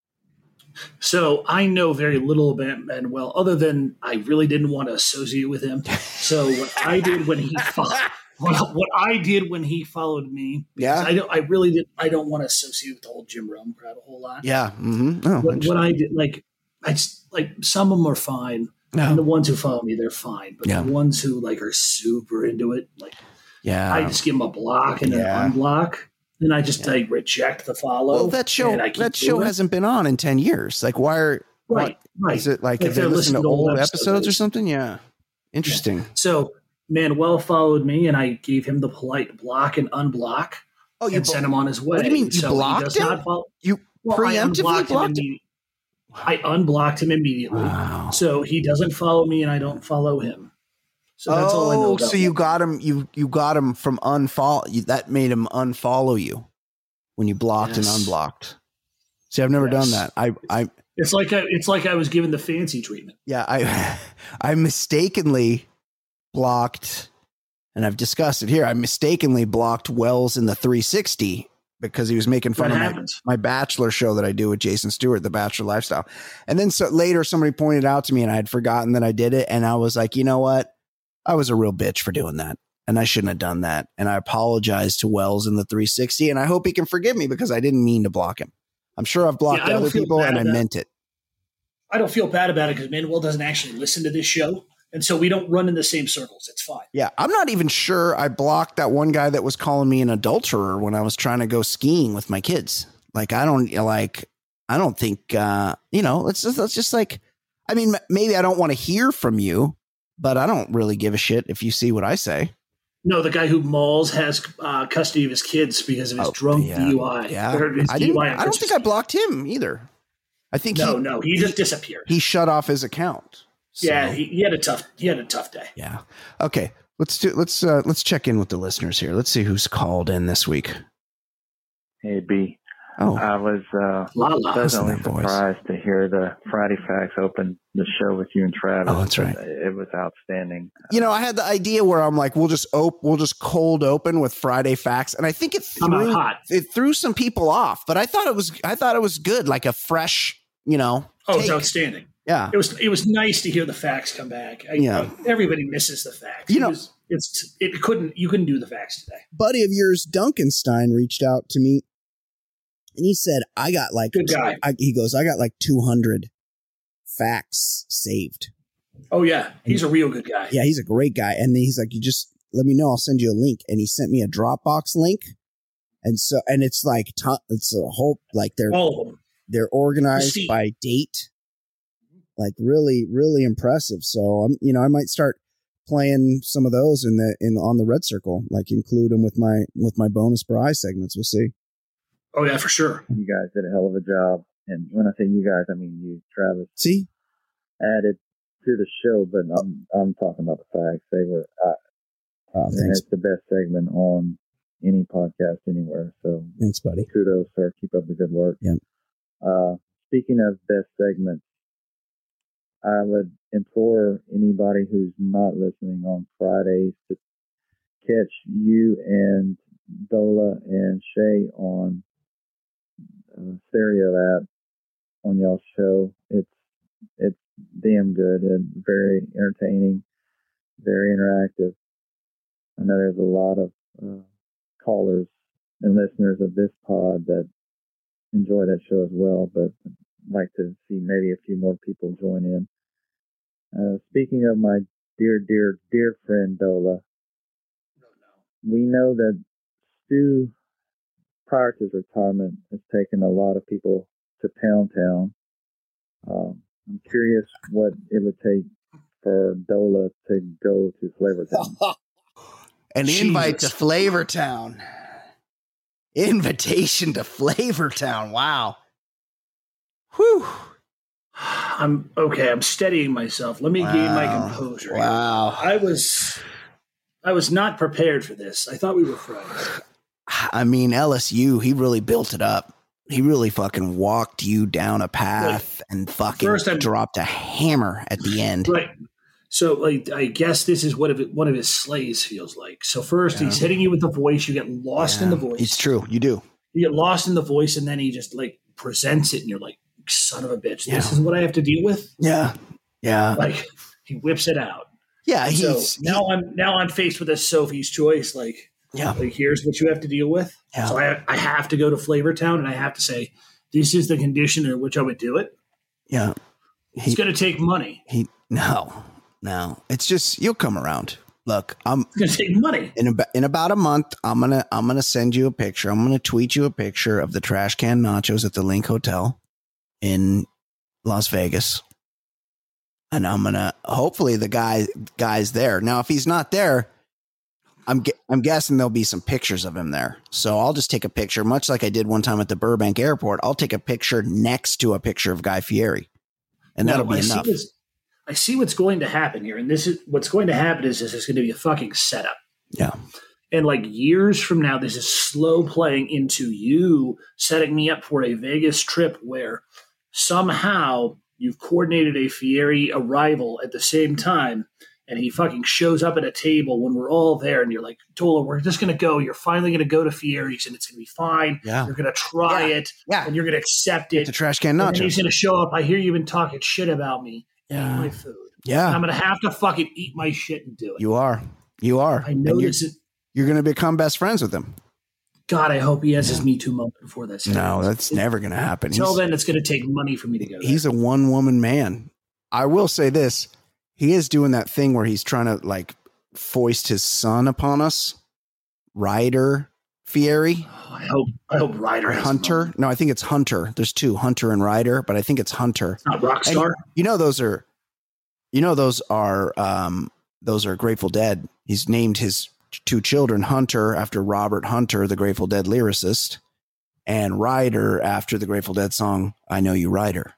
So I know very little about Manuel, other than I really didn't want to associate with him. So what I did when he fo- what, what I did when he followed me, Yeah. I don't. I really did. I don't want to associate with the whole Jim Rome crowd a whole lot. Yeah. Mm-hmm. Oh, What, what I did, like, I just like some of them are fine, no. and the ones who follow me, they're fine. But Yeah. the ones who like are super into it, like, Yeah. I just give them a block and Yeah. an unblock. Then I just like reject the follow. Well, that show and I keep that show doing it. hasn't been on in ten years. Like, why are Right, why, right. Is it like, Like have they they're listened to listening to old old episodes, episodes. or something? Yeah. Interesting. So Manuel followed me, and I gave him the polite block and unblock, Oh, and sent him on his way. What do you mean? You so blocked he does him? not follow. You Well, I preemptively unblocked him blocked him? immediately. I unblocked him immediately, Wow. so he doesn't follow me, and I don't follow him. So that's oh, all I know. About so you him. got him. You you got him from unfollow. You, that made him unfollow you when you blocked Yes. and unblocked. See, I've never Yes. done that. I I It's like I, it's like I was given the fancy treatment. yeah I I mistakenly blocked, and I've discussed it here. I mistakenly blocked Wells in the three sixty because he was making fun What of my, happens? my Bachelor show that I do with Jason Stewart, The Bachelor Lifestyle. And then so later somebody pointed out to me, and I had forgotten that I did it. And I was like, you know what? I was a real bitch for doing that, and I shouldn't have done that. And I apologized to Wells in the three sixty, and I hope he can forgive me because I didn't mean to block him. I'm sure I've blocked Yeah, I don't other feel people, bad and I about- meant it. I don't feel bad about it because Manuel doesn't actually listen to this show, and so we don't run in the same circles. It's fine. Yeah, I'm not even sure I blocked that one guy that was calling me an adulterer when I was trying to go skiing with my kids. Like, I don't like, I don't think, uh, you know, let's just, let's just like, I mean, m- maybe I don't want to hear from you, but I don't really give a shit if you see what I say. No, the guy who mauls has uh, custody of his kids because of his Oh, drunk yeah. D U I. Yeah, Or his I didn't. D U I on I don't Christmas think I Eve. blocked him either. I think No, he, no, he just disappeared. he shut off his account. So, yeah, he, he had a tough. He had a tough day. yeah. Okay, let's do. Let's uh, let's check in with the listeners here. Let's see who's called in this week. Hey, B. Oh, I was uh, La la. pleasantly Listen to that voice. surprised to hear the Friday Facts open the show with you and Travis. Oh, that's right. It was outstanding. you know, I had the idea where I'm like, we'll just op- we'll just cold open with Friday Facts, and I think it I'm out threw hot. it threw some people off. But I thought it was I thought it was good, like a fresh, you know. Oh, it's take. outstanding. Yeah, It was. It was nice to hear the facts come back. I, Yeah. everybody misses the facts. You It know- was- it's it couldn't. You couldn't do the facts today. buddy of yours, Duncanstein, reached out to me, and he said, "I got like Good guy. I, he goes, I got like two hundred facts saved." Oh yeah, he's a real good guy. Yeah, he's a great guy. And then he's like, you just let me know. I'll send you a link. And he sent me a Dropbox link. And so, and it's like, ton- it's a whole, like they're, All of them. they're organized Receipt. by date. Like really, really impressive. So I'm, you know, I might start playing some of those in the, in on the Red Circle, like include them with my, with my bonus prize segments. We'll see. Oh yeah, for sure. You guys did a hell of a job. And when I say you guys, I mean you, Travis, See? added to the show, but I'm, I'm talking about the facts. They were, uh, Oh, and thanks. it's the best segment on any podcast anywhere. So Thanks, buddy. kudos, sir. Keep up the good work. Yep. Uh, speaking of best segments, I would implore anybody who's not listening on Fridays to catch you and Dola and Shay on uh, Stereo app on y'all's show. It's it's damn good and very entertaining, very interactive. I know there's a lot of uh, callers and listeners of this pod that enjoy that show as well, but I'd like to see maybe a few more people join in. Uh, speaking of my dear, dear, dear friend Dola, we know that Stu, prior to his retirement, has taken a lot of people to Pound Town. Um, I'm curious what it would take for Dola to go to Flavortown. An Jesus. invite to Flavortown. Invitation to Flavortown. Wow. Whew. I'm okay. I'm steadying myself. Let me Wow. gain my composure. here. Wow. I was, I was not prepared for this. I thought we were friends. I mean, L S U, he really built it up. He really fucking walked you down a path and fucking First I'm- dropped a hammer at the end. Right. So, like, I guess this is what of it, one of his slays feels like. So first, Yeah. he's hitting you with the voice. You get lost in the Yeah, voice. It's true. You do. You get lost in the voice, and then he just like presents it, and you're like, "Son of a bitch, this Yeah. is what I have to deal with." Yeah. Yeah. Like, he whips it out. Yeah. So He's now I'm now I'm faced with a Sophie's choice. Like, yeah. like here's what you have to deal with. Yeah. So I I have to go to Flavortown, and I have to say this is the condition in which I would do it. Yeah. It's He, going to take money. he, no, no. It's just, you'll come around. Look, I'm It's going to take money. in about, in about a month. I'm going to, I'm going to send you a picture. I'm going to tweet you a picture of the trash can nachos at the Link Hotel in Las Vegas. And I'm going to, hopefully the guy, guy's there. Now, if he's not there, I'm gu- I'm guessing there'll be some pictures of him there. So I'll just take a picture, much like I did one time at the Burbank airport. I'll take a picture next to a picture of Guy Fieri. And that'll No, be I see enough. what's- I see what's going to happen here, and this is what's going to happen is this is going to be a fucking setup. Yeah. And like years from now, this is slow playing into you setting me up for a Vegas trip where somehow you've coordinated a Fieri arrival at the same time, and he fucking shows up at a table when we're all there, and you're like, Dola, we're just going to go. You're finally going to go to Fieri's, and it's going to be fine. Yeah. You're going to try Yeah. it, Yeah. and you're going to accept it. The trash can And then he's nachos. going to show up. I hear you've been talking shit about me. Eat my Yeah. food. Yeah. I'm going to have to fucking eat my shit and do it. You are. You are. I know And you're, this is. you're going to become best friends with him. God, I hope he has his Me Too moment before that. No, that's never going to happen. Until He's, then, it's going to take money for me to go. he's a one woman man. I will say this. He is doing that thing where he's trying to like foist his son upon us. Ryder Fieri. there. Oh, I hope. I hope Ryder Or has Hunter. money. No, I think it's Hunter. There's two, Hunter and Ryder, but I think it's Hunter. Not And Rockstar. you know those are, you know those are, um, those are Grateful Dead. He's named his two children Hunter after Robert Hunter, the Grateful Dead lyricist, and Ryder after the Grateful Dead song "I Know You, Ryder."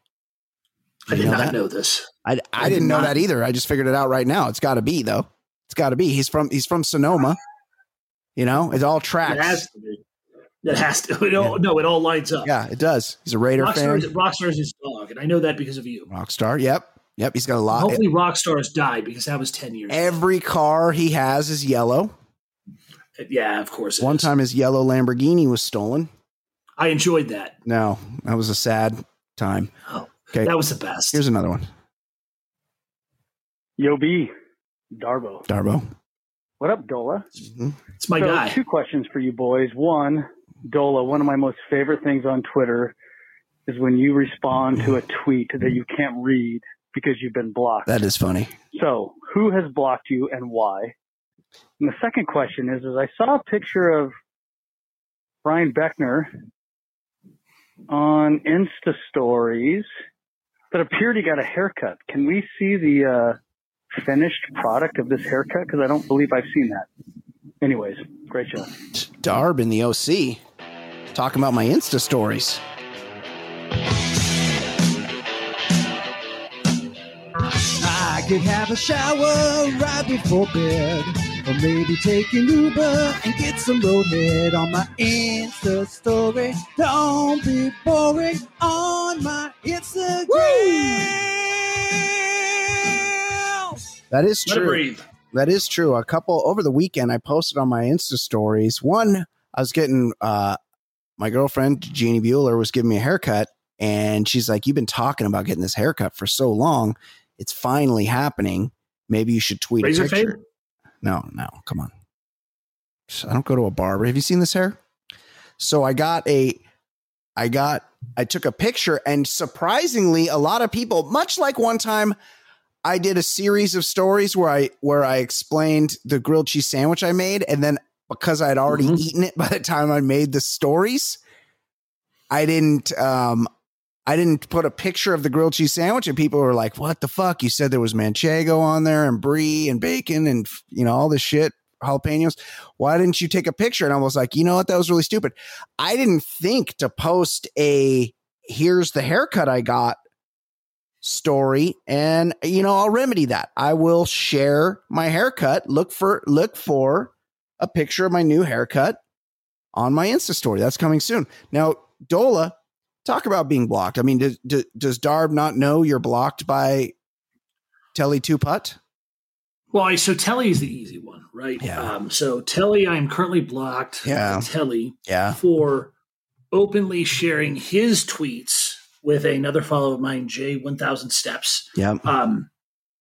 I You did know not that? know this. I, I, I didn't did know not. that either. I just figured it out right now. It's got to be though. It's got to be. He's from he's from Sonoma. You know, it all It tracks. has to be. It has to. It all, No, it all lines up. Yeah, it does. He's a Raider Rockstar fan. is, Rockstar is his dog, and I know that because of you. Rockstar. Yep. Yep. He's got a lot. Hopefully, Rockstar's died because that was ten years. ago. Every car he has is yellow. Yeah, of course. it One is. time his yellow Lamborghini was stolen. I enjoyed that. No, that was a sad time. Oh, Okay. that was the best. Here's another one. Yo, B, Darbo. Darbo. What up, Dola? Mhm. It's my so, guy. two questions for you boys. One, Dola, one of my most favorite things on Twitter is when you respond to a tweet that you can't read because you've been blocked. That is funny. So, who has blocked you and why? And the second question is, is I saw a picture of Brian Beckner on Insta Stories that appeared he got a haircut. Can we see the uh, finished product of this haircut? Because I don't believe I've seen that. Anyways, great show. Darb in the O C. Talking about my Insta stories. I could have a shower right before bed, or maybe take an Uber and get some roadhead on my Insta story. Don't be boring on my Instagram. That is Let it true. breathe. That is true. A couple over the weekend, I posted on my Insta stories. One, I was getting uh, my girlfriend, Jeannie Bueller, was giving me a haircut. And she's like, you've been talking about getting this haircut for so long. It's finally happening. Maybe you should tweet Razor a picture. fade? No, no, come on. I don't go to a barber. Have you seen this hair? So I got a, I got, I took a picture, and surprisingly, a lot of people, much like one time I did a series of stories where I, where I explained the grilled cheese sandwich I made. And then because I'd already Mhm. eaten it by the time I made the stories, I didn't um I didn't put a picture of the grilled cheese sandwich, and people were like, what the fuck? You said there was manchego on there and brie and bacon and, you know, all this shit, jalapenos. Why didn't you take a picture? And I was like, you know what? That was really stupid. I didn't think to post a here's the haircut I got story, and, you know, I'll remedy that. I will share my haircut. Look for look for a picture of my new haircut on my Insta story. That's coming soon. Now, Dola, talk about being blocked. I mean, does, does, does Darb not know you're blocked by Telly Two Putt? Well, I, so Telly is the easy one, right? Yeah. Um, so Telly, I am currently blocked Yeah. by Telly Yeah. for openly sharing his tweets with another follower of mine, Jay one thousand Steps. Yeah. Um,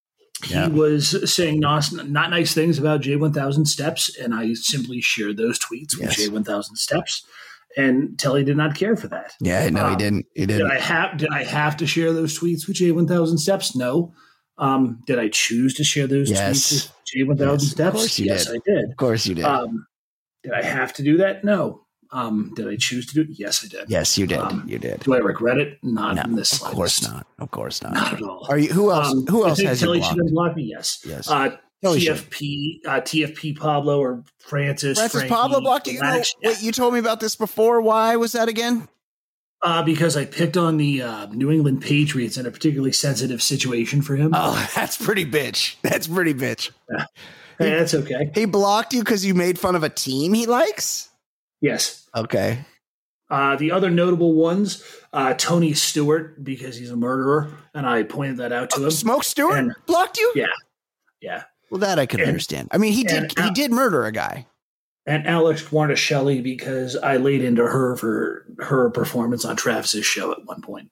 he Yeah. was saying not, not nice things about Jay one thousand Steps, and I simply shared those tweets with Yes. Jay one thousand Steps. And Telly did not care for that. Yeah. No, he Um, didn't. He Did didn't. I have did I have to share those tweets with Jay one thousand Steps? No. Um, did I choose to share those Yes. tweets with Jay one thousand Yes, of Steps? course you Yes, did. I did. Of course you did. Um, did I have to do that? No. Um, did I choose to do it? Yes, I did. yes, you did. um, you did. Do I regret it? Not No, in this of slightest. course not. Of course not. Not at all. Are you? Who else? Um, who I else think has you Telly blocked? should unblock me? Yes. Yes. Uh, Telly T should. F P, uh, T F P Pablo or Francis. Francis Frankie, Pablo blocked you. You know, Lennox. Yeah. wait, you told me about this before. Why was that again? Uh, because I picked on the uh, New England Patriots in a particularly sensitive situation for him. Oh, that's pretty bitch. That's pretty bitch. Hey, that's okay. He blocked you because you made fun of a team he likes? Yes. Okay. Uh, the other notable ones, uh, Tony Stewart, because he's a murderer, and I pointed that out to him. Smoke Stewart And- blocked you? Yeah. Yeah. Well, that I could And- understand. I mean, he did and he Al- did murder a guy. And Alex Guarnaschelli, because I laid into her for her performance on Travis's show at one point.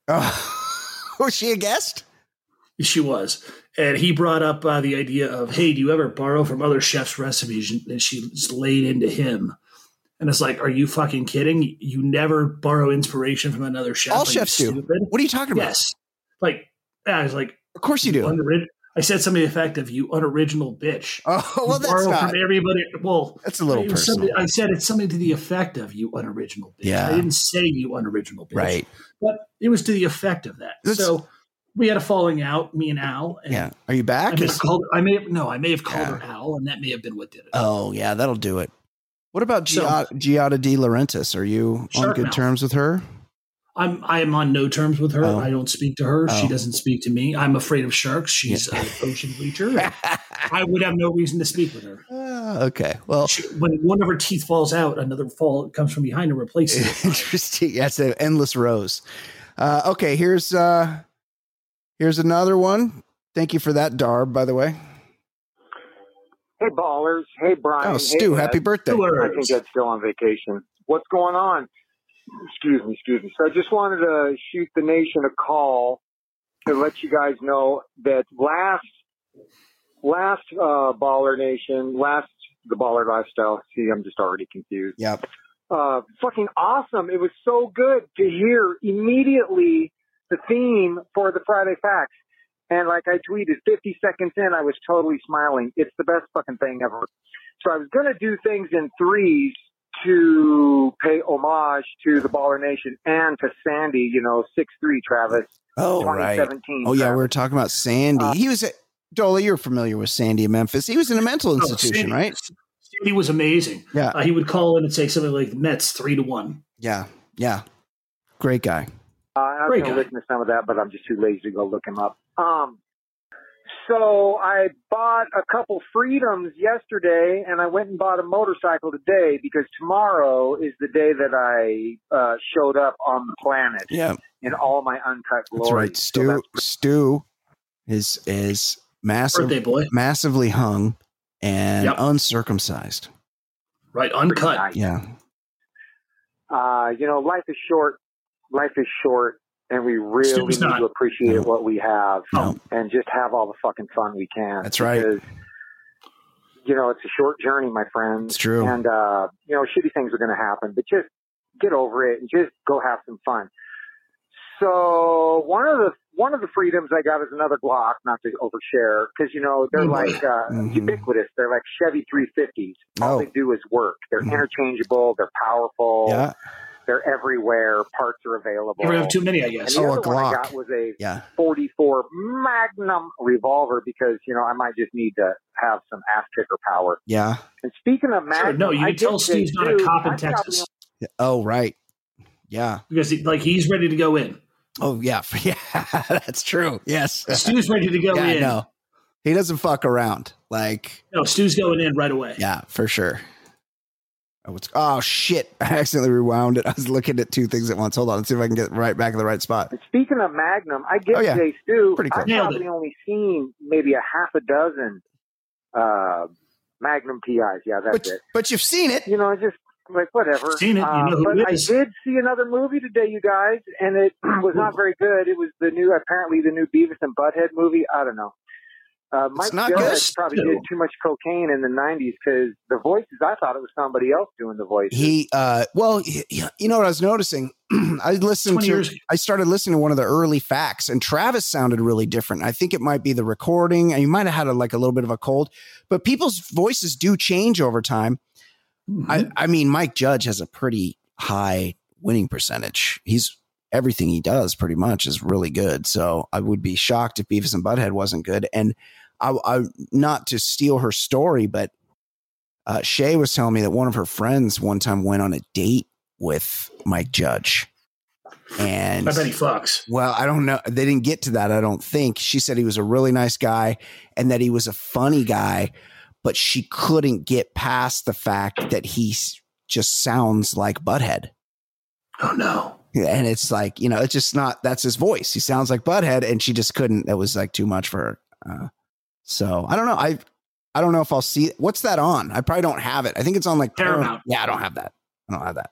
Oh, was she a guest? She was. And he brought up uh, the idea of, hey, do you ever borrow from other chefs' recipes? And she just laid into him. And it's like, are you fucking kidding? You never borrow inspiration from another chef. All Are you chefs do. stupid? What are you talking about? Yes. Like, I was like, Of course you do. unorig- I said something effective, you unoriginal bitch. Oh, well, You that's borrow not. from everybody. Well, That's a little it was personal. something- I said it's something to the effect of you unoriginal bitch. Yeah. I didn't say you unoriginal bitch. Right. But it was to the effect of that. That's- so we had a falling out, me and Al. And Yeah. Are you I back? may Is- have called I may have no, I may have called Yeah. her Al, and that may have been what did it. oh, yeah, that'll do it. What about So- Giada, Giada De Laurentiis? Are you on Shark good mouth. terms with her? I'm I am on no terms with her. Oh. I don't speak to her. She Oh. doesn't speak to me. I'm afraid of sharks. She's an ocean creature. I would have no reason to speak with her. Ah, okay. Well, She, when one of her teeth falls out, another fall comes from behind to replace it. interesting. That's an endless rows. Uh, okay, here's uh, here's another one. Thank you for that, Darb, by the way. Hey, ballers. Hey, Brian. Oh, Stu, hey, happy Ed. birthday. I think Ed's still on vacation. What's going on? Excuse me, excuse me. So I just wanted to shoot the nation a call to let you guys know that last, last uh, Baller Nation, last the Baller Lifestyle. See, I'm just already confused. Yep. Uh, fucking awesome. It was so good to hear immediately the theme for the Friday Facts. And like I tweeted, fifty seconds in, I was totally smiling. It's the best fucking thing ever. So I was going to do things in threes to pay homage to the Baller Nation and to Sandy, you know, six three Travis, Oh, right. twenty seventeen. Oh, yeah, we Travis. were talking about Sandy. Uh, he was at, Dola, you're familiar with Sandy in Memphis. He was in a mental Oh, institution, Sandy- right? Sandy was amazing. Yeah. Uh, he would call in and say something like the Mets three to one. Yeah. Yeah. Great guy. Uh, I was Great going to guy. listen to some of that, but I'm just too lazy to go look him up. Um, so I bought a couple Freedoms yesterday, and I went and bought a motorcycle today because tomorrow is the day that I uh, showed up on the planet Yeah. in all my uncut glory. That's right. So Stu, that's- Stu is, is massive, Birthday boy. massively hung and Yep. uncircumcised. Right, uncut. nice. Yeah. Uh, you know, life is short. Life is short, and we really Stu's need not. to appreciate No. what we have No. and just have all the fucking fun we can. That's right. Because, you know, it's a short journey, my friends. It's true. And, uh, you know, shitty things are going to happen, but just get over it and just go have some fun. So one of the one of the freedoms I got is another Glock, not to overshare, because you know they're like uh, Mhm. ubiquitous. They're like Chevy three fifties. All Oh. they do is work. They're Mhm. interchangeable. They're powerful. Yeah. They're everywhere. Parts are available. You ever have too many, I And guess. the Oh, a other one I Glock. got was a Yeah. forty-four Magnum revolver because you know I might just need to have some ass kicker power. Yeah. And speaking of Sure, Magnum, no, you I can tell did say, Steve's not a too, cop in I'm probably Texas Oh, right. Yeah. because he, like he's ready to go in. Oh, yeah. Yeah. That's true. Yes. Stu's ready to go yeah, in. no. He doesn't fuck around. Like, No, Stu's going in right away. yeah, for sure. Oh, what's, oh, shit. I accidentally rewound it. I was looking at two things at once. Hold on. Let's see if I can get right back in the right spot. And speaking of Magnum, I get Oh, yeah. Jay Stu. Pretty close. I've Nailed probably it. only seen maybe a half a dozen uh, Magnum P Is. Yeah, that's But, it. but you've seen it. You know, it's just like whatever. Seen it, you Uh, know who but it I is. did see another movie today, you guys, and it was not very good. It was the new, apparently the new Beavis and Butthead movie. I don't know. Uh, Mike not Judge good. probably Still. did too much cocaine in the nineties because the voices, I thought it was somebody else doing the voices. He, uh, well, y- y- you know what I was noticing? I listened twenty to, years ago. I started listening to one of the early facts, and Travis sounded really different. I think it might be the recording, and you might have had a, like a little bit of a cold, but people's voices do change over time. Mhm. I, I mean, Mike Judge has a pretty high winning percentage. He's everything he does pretty much is really good. So I would be shocked if Beavis and Butthead wasn't good. And I, I not to steal her story, but uh, Shay was telling me that one of her friends one time went on a date with Mike Judge. And I bet he fucks. well, I don't know. They didn't get to that, I don't think. She said he was a really nice guy and that he was a funny guy, but she couldn't get past the fact that he s- just sounds like Butthead. Oh no. And it's like, you know, it's just not, that's his voice. He sounds like Butthead, and she just couldn't, that was like too much for her. Uh, so I don't know. I, I don't know if I'll see it. What's that on? I probably don't have it. I think it's on like Paramount. Yeah, I don't have that. I don't have that.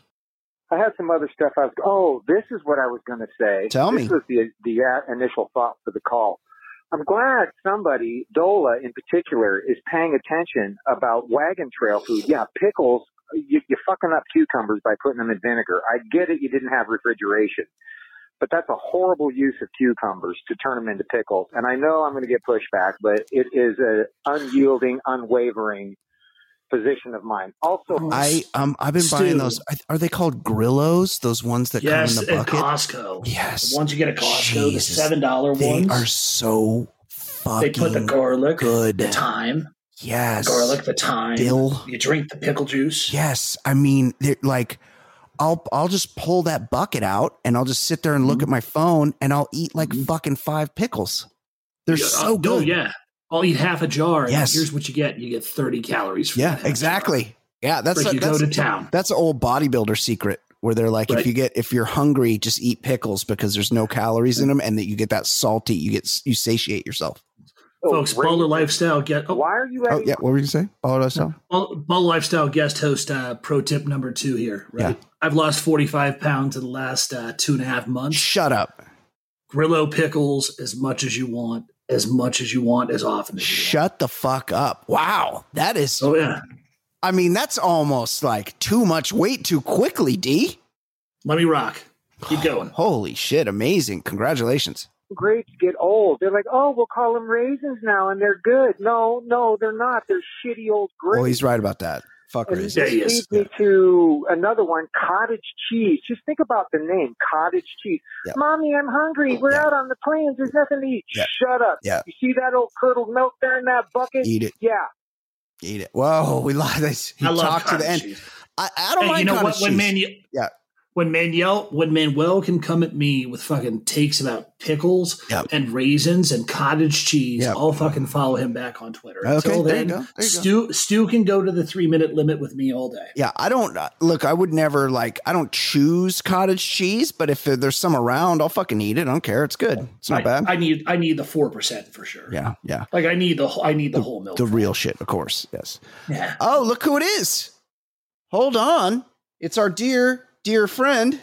I had some other stuff. I was, oh, this is what I was going to say. Tell this me. was the the uh, initial thought for the call. I'm glad somebody, Dola in particular, is paying attention about wagon trail food. Yeah, pickles. You, you're fucking up cucumbers by putting them in vinegar. I get it. You didn't have refrigeration, but that's a horrible use of cucumbers to turn them into pickles. And I know I'm going to get pushback, but it is an unyielding, unwavering position of mine. Also, I um I've been Stu. buying those. I- Are they called Grillos? Those ones that Yes, come in the at bucket. Costco. Yes. The ones you get at Costco, Jesus. the seven dollar They ones. are so They fucking put the garlic, good. the thyme, Yes. garlic, the thyme. Dill. You drink the pickle juice. Yes. I mean, they're like, I'll I'll just pull that bucket out and I'll just sit there and look Mhm. at my phone and I'll eat like fucking five pickles. They're Yeah, so uh, good. Oh yeah, I'll eat half a jar. And Yes. here's what you get: you get thirty calories. For Yeah, that half exactly. Yeah, that's Jar. Like a, you that's, go to town. that's an old bodybuilder secret where they're like, Right. if you get if you're hungry, just eat pickles because there's no calories in them, and that you get that salty, you get you satiate yourself. Folks, Ray- Baller Lifestyle get oh, why are you Oh adding yeah, what were you gonna say? Oh, that's so. Baller Baller Lifestyle guest host. Uh, pro tip number two here. Right, Yeah. I've lost forty five pounds in the last uh, two and a half months. Shut up. Grillo pickles as much as you want, as much as you want, as often as you Shut the fuck up. Wow. That is want. Oh yeah. I mean, that's almost like too much weight too quickly, D. Let me rock. Keep going. Holy shit, amazing. Congratulations. grapes get old? They're like, oh, we'll call them raisins now, and they're good. No, no, they're not. They're shitty old grapes. Well, he's right about that. Fuck And raisins. Yeah, this he is. leads me to another one, cottage cheese. Just think about the name, cottage cheese. Yeah. Mommy, I'm hungry. We're Yeah. out on the plains. There's nothing to eat. Yeah. Shut up. Yeah. You see that old curdled milk there in that bucket? Eat it. Yeah. Eat it. Whoa, we lost this. He I love talked to the cottage end. cheese. I, I don't Hey, mind you know cottage what? When cheese. Manuel, Yeah. when Manuel, when Manuel can come at me with fucking takes about pickles Yep. and raisins and cottage cheese, Yep. I'll fucking follow him back on Twitter. Okay, Until there you then, go. There you go. Stu, Stu can go to the three minute limit with me all day. Yeah, I don't uh, look. I would never like. I don't choose cottage cheese, but if there's some around, I'll fucking eat it. I don't care. It's good. It's not I, bad. I need, I need the four percent for sure. yeah, yeah. Like I need the, whole- I need the, whole milk. The real shit, of course. Yes. Yeah. Oh, look who it is. Hold on. It's our dear, dear friend.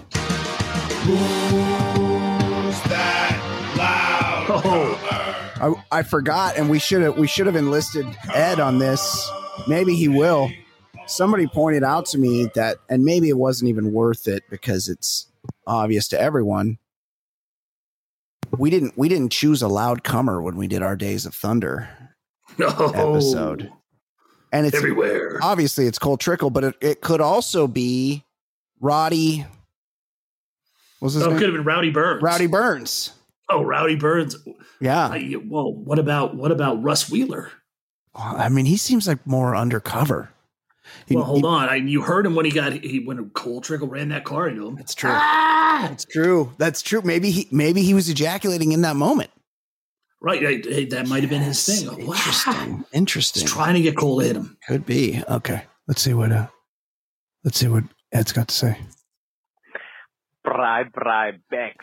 Who's that loud? Oh. I, I forgot, and we should have we should have enlisted Ed on this. Maybe he will. Somebody pointed out to me that, and maybe it wasn't even worth it because it's obvious to everyone. we didn't we didn't choose a loud comer when we did our Days of Thunder Oh, episode. And it's everywhere. obviously it's Cole Trickle, but it, it could also be Roddy. What's his Oh, it name? could have been Rowdy Burns. Rowdy Burns. Oh, Rowdy Burns. Yeah. I, well, what about what about Russ Wheeler? I mean, he seems like more undercover. He- Well, hold he- on. I, you heard him when he got he, when Cole Trickle ran that car into him. That's true. That's true. That's true. Maybe he maybe he was ejaculating in that moment. Right. I- I- that might have been his thing. Oh, wow. Interesting. Interesting. He's trying to get Cole to hit him. Could be. Okay. Let's see what uh let's see what Ed's got to say. Bri, bri, Bex.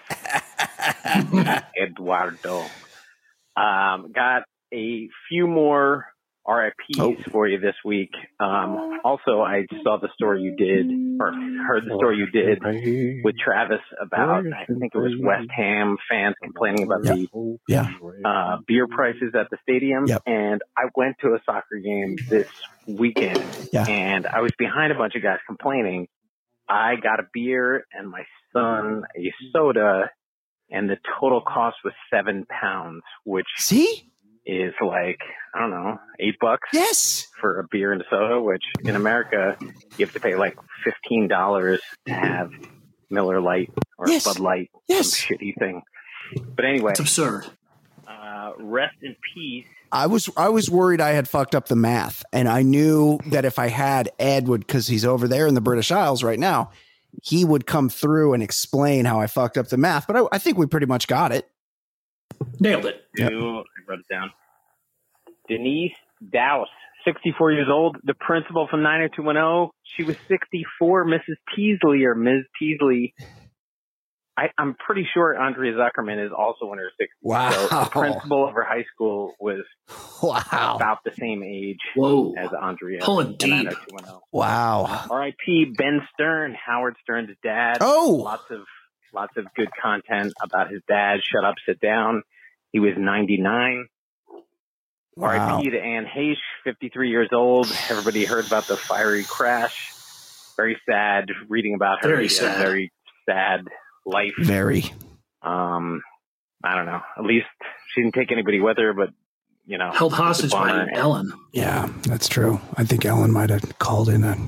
Eduardo. Um, got a few more R I Ps Oh. for you this week. Um, also, I saw the story you did, or heard the story you did with Travis about, I think it was West Ham fans complaining about the Yeah. uh, beer prices at the stadium. Yep. And I went to a soccer game this weekend, Yeah. and I was behind a bunch of guys complaining. I got a beer and my son a soda, and the total cost was seven pounds, which See? is like, I don't know, eight bucks Yes. for a beer and a soda, which in America, you have to pay like fifteen dollars to have Miller Lite or Yes. Bud Light, Yes. some shitty thing. But anyway, It's absurd. uh, rest in peace. I was I was worried I had fucked up the math, and I knew that if I had Ed would, because he's over there in the British Isles right now, he would come through and explain how I fucked up the math. But I, I think we pretty much got it. Nailed it. Yep. Ooh, I wrote it down. Denise Dowse, sixty-four years old, the principal from nine oh two one oh. She was sixty-four, Missus Teasley or Miz Teasley. I, I'm pretty sure Andrea Zuckerman is also in her sixties. Wow. So the principal of her high school was Wow. about the same age Whoa. as Andrea. Pulling in deep. nine oh two one oh. Wow. R I P Ben Stern, Howard Stern's dad. Oh. Lots of lots of good content about his dad. Shut up, sit down. He was ninety-nine. Wow. R I P to Anne Heche, fifty-three years old. Everybody heard about the fiery crash. Very sad reading about her. Very She had a sad. very sad life. Very. Um, I don't know. At least she didn't take anybody with her, but you know, Held hostage it's a by bummer. Ellen. Yeah, that's true. I think Ellen might have called in a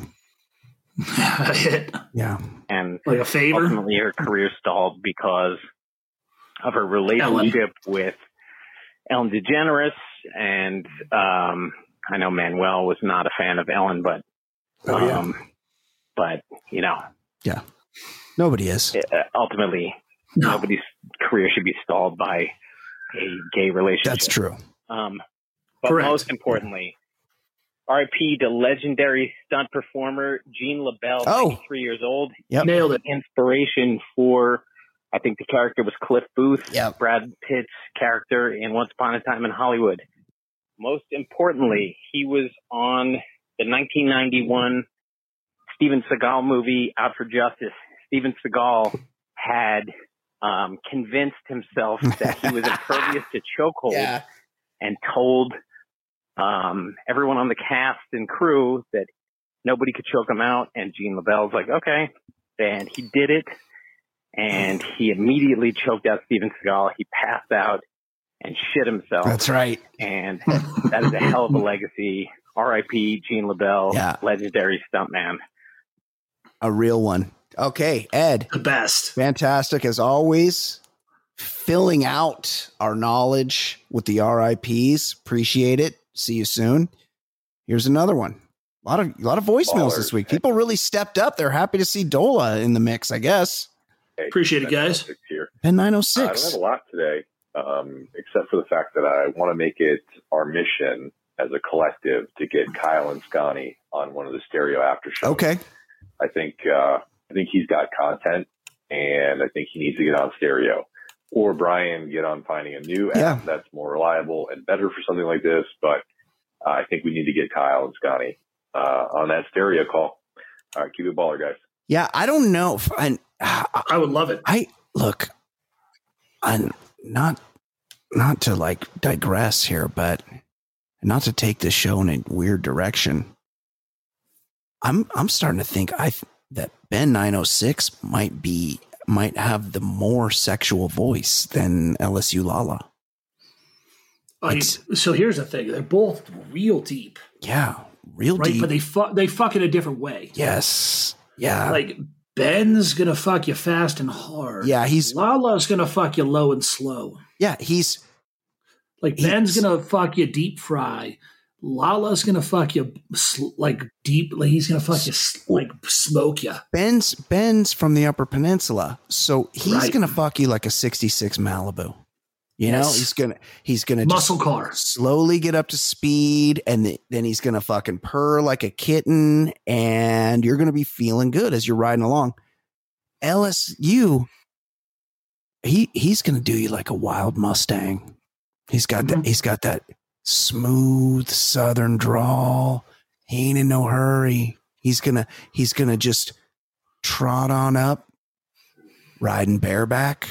yeah. And Like a favor. ultimately, her career stalled because of her relationship with Ellen DeGeneres. And um, I know Manuel was not a fan of Ellen, but Oh, yeah. um, but you know, Yeah. Nobody is. uh, ultimately, No. nobody's career should be stalled by a gay relationship. That's true. Um, but Correct. most importantly, R I P to legendary stunt performer Gene LaBelle, Oh. ninety-three years old. Yep. Nailed it. Inspiration for, I think the character was Cliff Booth, Yep. Brad Pitt's character in Once Upon a Time in Hollywood. Most importantly, he was on the nineteen ninety-one Steven Seagal movie Out for Justice. Steven Seagal had um, convinced himself that he was impervious to chokehold Yeah. and told um, everyone on the cast and crew that nobody could choke him out. And Gene LaBelle's like, okay. And he did it. And he immediately choked out Steven Seagal. He passed out and shit himself. That's right. And that is a hell of a legacy. R I P Gene LaBelle, Yeah. legendary stuntman. A real one. Okay, Ed. The best. Fantastic as always. Filling out our knowledge with the R I Ps. Appreciate it. See you soon. Here's another one. A lot of a lot of voicemails this week. People really stepped up. They're happy to see Dola in the mix, I guess. Appreciate it, guys. Here. Ben nine oh I don't six. have a lot today, um, except for the fact that I want to make it our mission as a collective to get Kyle and Scotty on one of the stereo after shows. Okay. I think uh, I think he's got content, and I think he needs to get on stereo. Or Brian get on finding a new app Yeah. that's more reliable and better for something like this. But uh, I think we need to get Kyle and Scotty uh, on that stereo call. All right, keep it baller, guys. Yeah, I don't know. If I, I would love it. I look. I'm not not to like digress here, but not to take this show in a weird direction. I'm I'm starting to think I that Ben nine oh six might be might have the more sexual voice than L S U Lala. I, so here's the thing: they're both real deep. Yeah, real right? deep. But they fuck they fuck in a different way. Yes. Yeah. Like Ben's gonna fuck you fast and hard. Yeah, he's Lala's gonna fuck you low and slow. Yeah, he's like Ben's he's, gonna fuck you deep fry. Lala's gonna fuck you like deep. Like he's gonna fuck you like smoke you. Ben's Ben's from the Upper Peninsula, so he's right. gonna fuck you like a sixty-six Malibu. You know, yes. he's gonna he's gonna muscle car slowly get up to speed, and th- then he's gonna fucking purr like a kitten, and you're gonna be feeling good as you're riding along. L S U, he he's gonna do you like a wild Mustang. He's got mm-hmm. that. He's got that smooth Southern drawl. He ain't in no hurry. He's gonna he's gonna just trot on up, riding bareback.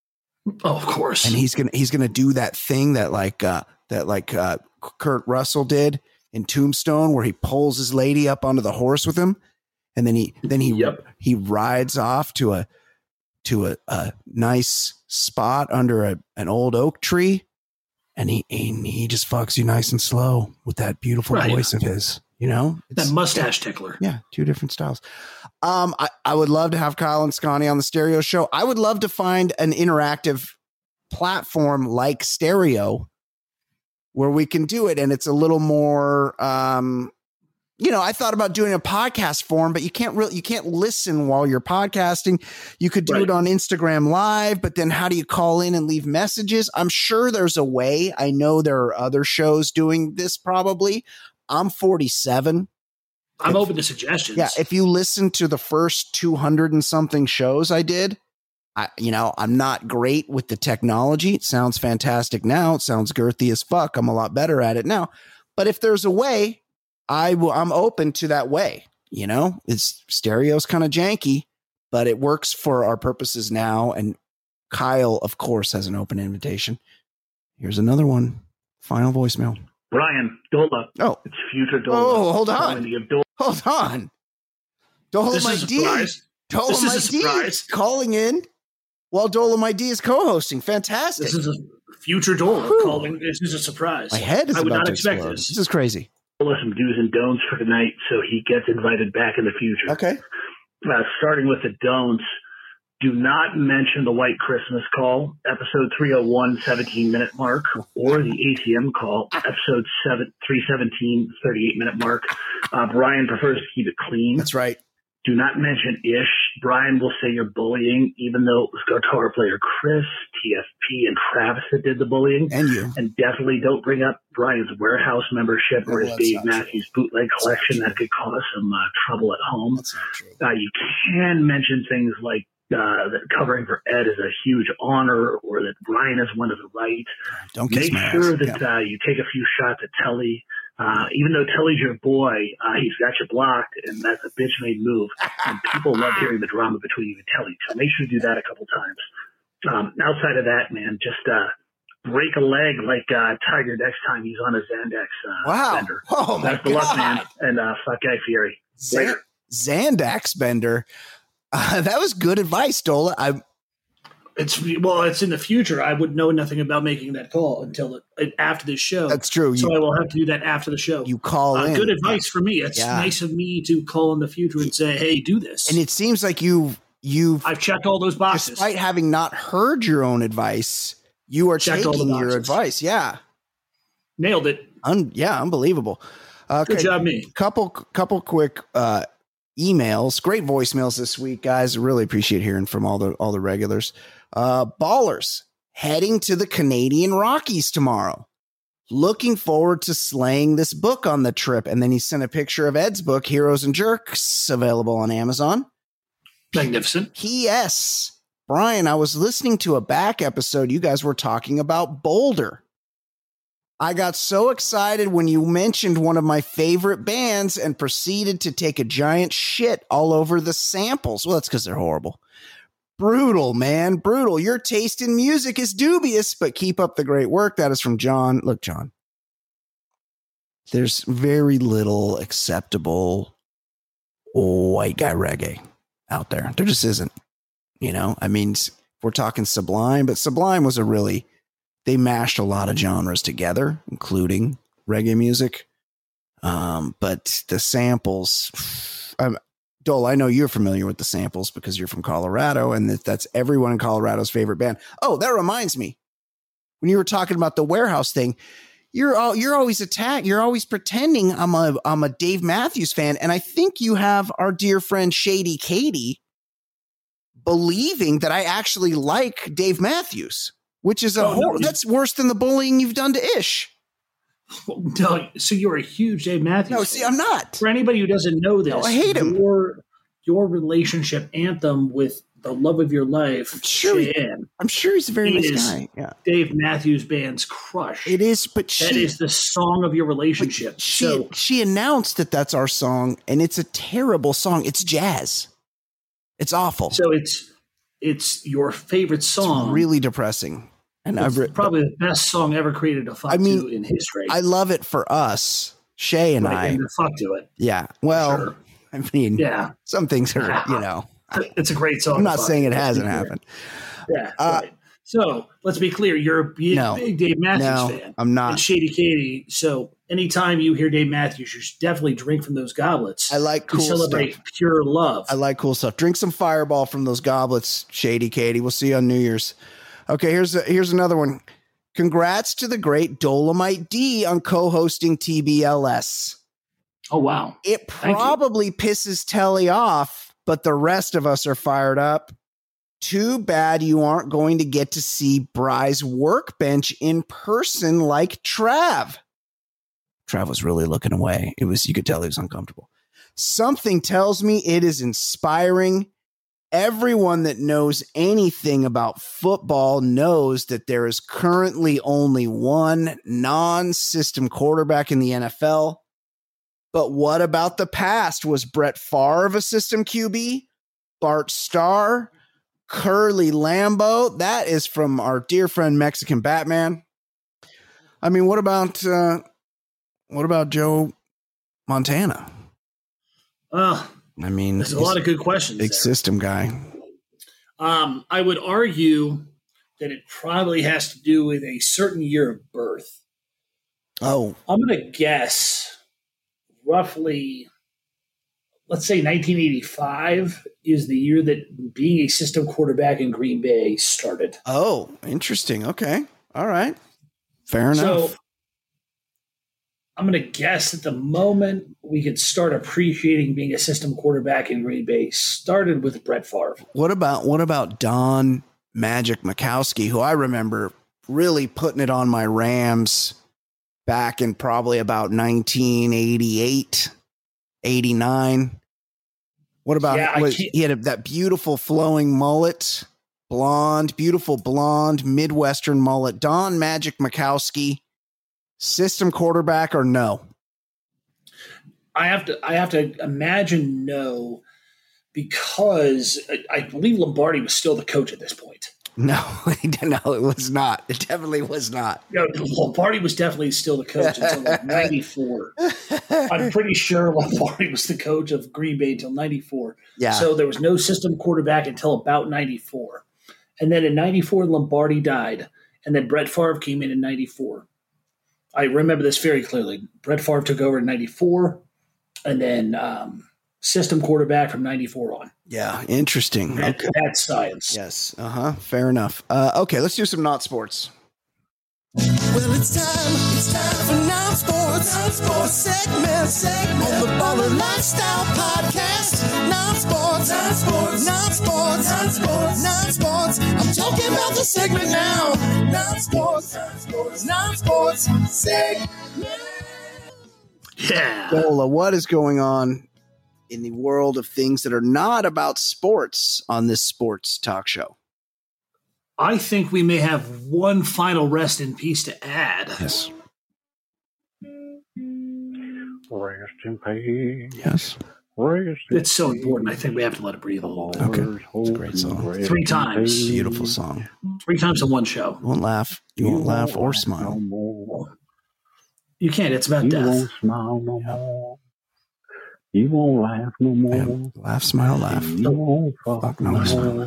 Oh, of course. And he's gonna he's gonna do that thing that like uh, that like uh, Kurt Russell did in Tombstone, where he pulls his lady up onto the horse with him, and then he then he yep. he rides off to a to a, a nice spot under a, an old oak tree, and he and he just fucks you nice and slow with that beautiful right. voice of his. You know, it's, that mustache tickler. Yeah, two different styles. Um, I, I would love to have Kyle and Scotty on the Stereo Show. I would love to find an interactive platform like Stereo where we can do it, and it's a little more. Um, you know, I thought about doing a podcast form, but you can't really you can't listen while you're podcasting. You could do right. it on Instagram Live, but then how do you call in and leave messages? I'm sure there's a way. I know there are other shows doing this probably. I'm forty-seven. I'm if, open to suggestions. Yeah, if you listen to the first two hundred and something shows I did, I, you know, I'm not great with the technology. It sounds fantastic now. It sounds girthy as fuck. I'm a lot better at it now. But if there's a way, I will. I'm open to that way. You know, it's stereo's kind of janky, but it works for our purposes now. And Kyle, of course, has an open invitation. Here's another one. Final voicemail. Brian, Dola. Oh. It's future Dola. Oh, hold on. Hold on. Dolomite D. Dolomite D calling in while Dolomite D is co-hosting. Fantastic. This is a future Dola Whew. calling. This is a surprise. My head is I would about not to expect explode. this. This is crazy. Some do's and don'ts for tonight, so he gets invited back in the future. Okay. Uh, starting with the don'ts. Do not mention the White Christmas call, episode three oh one, seventeen minute mark, or the A T M call, episode seven, three seventeen, thirty-eight minute mark. Uh, Brian prefers to keep it clean. That's right. Do not mention Ish. Brian will say you're bullying, even though it was guitar player Chris, T F P, and Travis that did the bullying. And you. And definitely don't bring up Brian's warehouse membership or his Dave Matthews true. bootleg collection. That could cause some uh, trouble at home. That's not true. Uh, you can mention things like Uh, that covering for Ed is a huge honor, or that Brian is one of the right. Don't kiss Make my sure ass. that yeah. uh, you take a few shots at Telly. Uh, even though Telly's your boy, uh, he's got you blocked, and that's a bitch made move. And people love hearing the drama between you and Telly, so make sure you do that a couple times. Um, outside of that, man, just uh, break a leg like uh, Tiger next time he's on a Xandex uh, wow. bender. Oh, my That's the God. luck, man. And uh, fuck Guy Fieri. Z- Xandex bender. Uh, that was good advice, Dola. I, it's well, it's in the future. I would know nothing about making that call until it, after this show. That's true. So you, I will have to do that after the show. You call uh, in. Good advice for me. It's yeah. nice of me to call in the future and say, "Hey, do this." And it seems like you you've I've checked all those boxes, despite having not heard your own advice. You are checked taking all the your advice. Yeah, nailed it. Un, yeah, unbelievable. Okay. Good job, me. Couple couple quick. Uh, Emails, great voicemails this week, guys. Really appreciate hearing from all the all the regulars. Uh, Ballers heading to the Canadian Rockies tomorrow. Looking forward to slaying this book on the trip. And then he sent a picture of Ed's book, Heroes and Jerks, available on Amazon. Magnificent. P S. Brian, I was listening to a back episode. You guys were talking about Boulder. I got so excited when you mentioned one of my favorite bands and proceeded to take a giant shit all over the samples. Well, that's because they're horrible. Brutal, man. Brutal. Your taste in music is dubious, but keep up the great work. That is from John. Look, John, there's very little acceptable white guy reggae out there. There just isn't. You know, I mean, we're talking Sublime, but Sublime was a really, they mashed a lot of genres together, including reggae music. Um, but the samples, um, Dole, I know you're familiar with the samples because you're from Colorado, and that, that's everyone in Colorado's favorite band. Oh, that reminds me. When you were talking about the warehouse thing, you're all, you're always attacked. You're always pretending I'm a I'm a Dave Matthews fan, and I think you have our dear friend Shady Katie believing that I actually like Dave Matthews, which is a oh, whole, no, that's worse than the bullying you've done to Ish. No, so you're a huge Dave Matthews. No, see, I'm not. For anybody who doesn't know this, no, I hate him. Your, your relationship anthem with the love of your life, sure, Cheyenne, I'm sure he's a very nice guy. Yeah, Dave Matthews Band's crush. It is, but she, that is the song of your relationship. She so she announced that that's our song, and it's a terrible song. It's jazz. It's awful. So it's it's your favorite song. It's really depressing. And it's I've re- probably the best song ever created to fuck I mean, to in history. I love it for us, Shay and right, I. And to fuck to it. Yeah. Well, sure. I mean, yeah. Some things are, you know. It's a great song. I'm not saying it hasn't happened. Yeah. Uh, right. So let's be clear. You're a big, no, big Dave Matthews no, fan. I'm not. And Shady Katie. So anytime you hear Dave Matthews, you should definitely drink from those goblets. I like cool to celebrate stuff. Pure love. I like cool stuff. Drink some Fireball from those goblets, Shady Katie. We'll see you on New Year's. Okay, here's a, here's another one. Congrats to the great Dolomite D on co-hosting T B L S. Oh, wow. It probably pisses Telly off, but the rest of us are fired up. Too bad you aren't going to get to see Bry's workbench in person like Trav. Trav was really looking away. It was, you could tell he was uncomfortable. Something tells me it is inspiring. Everyone that knows anything about football knows that there is currently only one non-system quarterback in the N F L. But what about the past? Was Brett Favre a system Q B? Bart Starr? Curly Lambeau? That is from our dear friend Mexican Batman. I mean, what about uh, what about Joe Montana? Uh, I mean, there's a lot of good questions. Big there. system guy. Um, I would argue that it probably has to do with a certain year of birth. Oh, I'm going to guess roughly, let's say nineteen eighty-five is the year that being a system quarterback in Green Bay started. Oh, interesting. Okay. All right. Fair enough. So I'm going to guess that the moment we could start appreciating being a system quarterback in Green Bay started with Brett Favre. What about what about Don Magic Mikowski, who I remember really putting it on my Rams back in probably about nineteen eighty-eight, eighty-nine. What about yeah, what, he had a, that beautiful flowing mullet, blonde, beautiful blonde Midwestern mullet. Don Magic Mikowski. System quarterback or no? I have to I have to imagine no, because I, I believe Lombardi was still the coach at this point. No, no, it was not. It definitely was not. No, Lombardi was definitely still the coach until like ninety-four. I'm pretty sure Lombardi was the coach of Green Bay until ninety-four. Yeah. So there was no system quarterback until about ninety-four. And then in ninety-four, Lombardi died. And then Brett Favre came in in ninety-four. I remember this very clearly. Brett Favre took over in ninety-four, and then um, system quarterback from ninety-four on. Yeah, interesting. That, Okay. That's science. Yes. Uh-huh. Fair enough. Uh, okay, let's do some not sports. Well, it's time, it's time for non-sports, non-sports segment, segment on the Baller Lifestyle Podcast. Non-sports, non-sports, non-sports, non-sports, non-sports. I'm talking about the segment now. Non-sports, non-sports, non-sports segment. Yeah. Dola, what is going on in the world of things that are not about sports on this sports talk show? I think we may have one final rest in peace to add. Yes. Rest in peace. Yes. Rest in It's so important. I think we have to let it breathe a little bit. Okay. It's a great song. Three times. Beautiful song. Three times in one show. You won't laugh. You won't laugh or smile. No more. You can't. It's about You death. won't smile no more. You won't laugh no more. Yeah. Laugh, smile, laugh. You won't fuck, Fuck, no no, more. smile, laugh.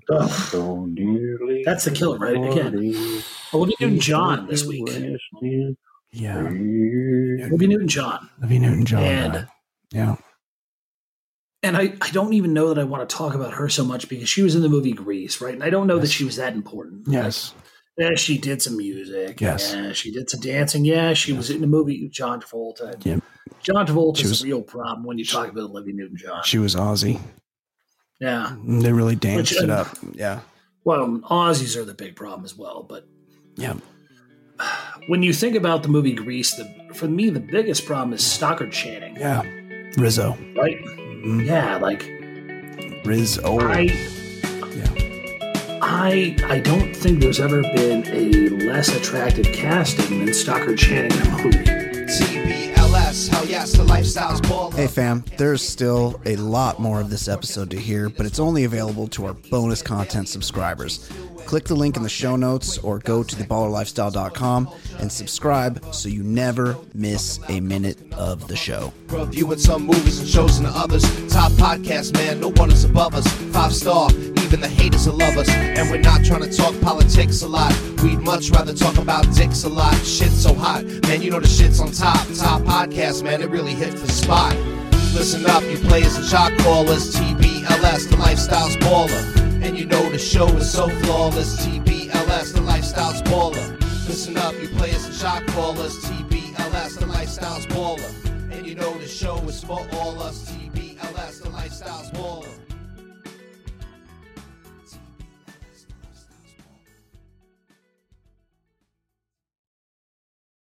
Oh, that's the killer, right? Again, Olivia Newton-John this week. Yeah. Olivia Newton-John. Olivia Newton-John. And, uh, yeah. And I, I don't even know that I want to talk about her so much because she was in the movie Grease, right? And I don't know yes. that she was that important. Yes. Yeah, she did some music. Yes. Yeah, she did some dancing. Yeah, she yes. was in the movie with John Travolta. Yeah. John Travolta is was, a real problem when you talk about Olivia Newton-John. She was Aussie. Yeah. They really danced Which, it up. Yeah. Well, Aussies are the big problem as well. But yeah, when you think about the movie Grease, the, for me, the biggest problem is Stockard Channing. Yeah. Rizzo. Right? Mm-hmm. Yeah, like. Rizzo. I, yeah. I, I don't think there's ever been a less attractive casting than Stockard Channing in a movie. T B L S, hell yes, the lifestyle's baller. Hey fam, there's still a lot more of this episode to hear, but it's only available to our bonus content subscribers. Click the link in the show notes or go to the baller lifestyle dot com and subscribe so you never miss a minute of the show. Reviewing some movies and shows and others. Top podcast, man, no one is above us. Five star, even the haters will love us. And we're not trying to talk politics a lot. We'd much rather talk about dicks a lot. Shit's so hot, man, you know the shit's on top. Top podcast, man, it really hit the spot. Listen up, you players and shot callers. T B L S, the lifestyle's baller. And you know the show is so flawless. T B L S, the lifestyle's baller. Listen up, you players and shot callers. T B L S, the lifestyle's baller. And you know the show is for all us. T B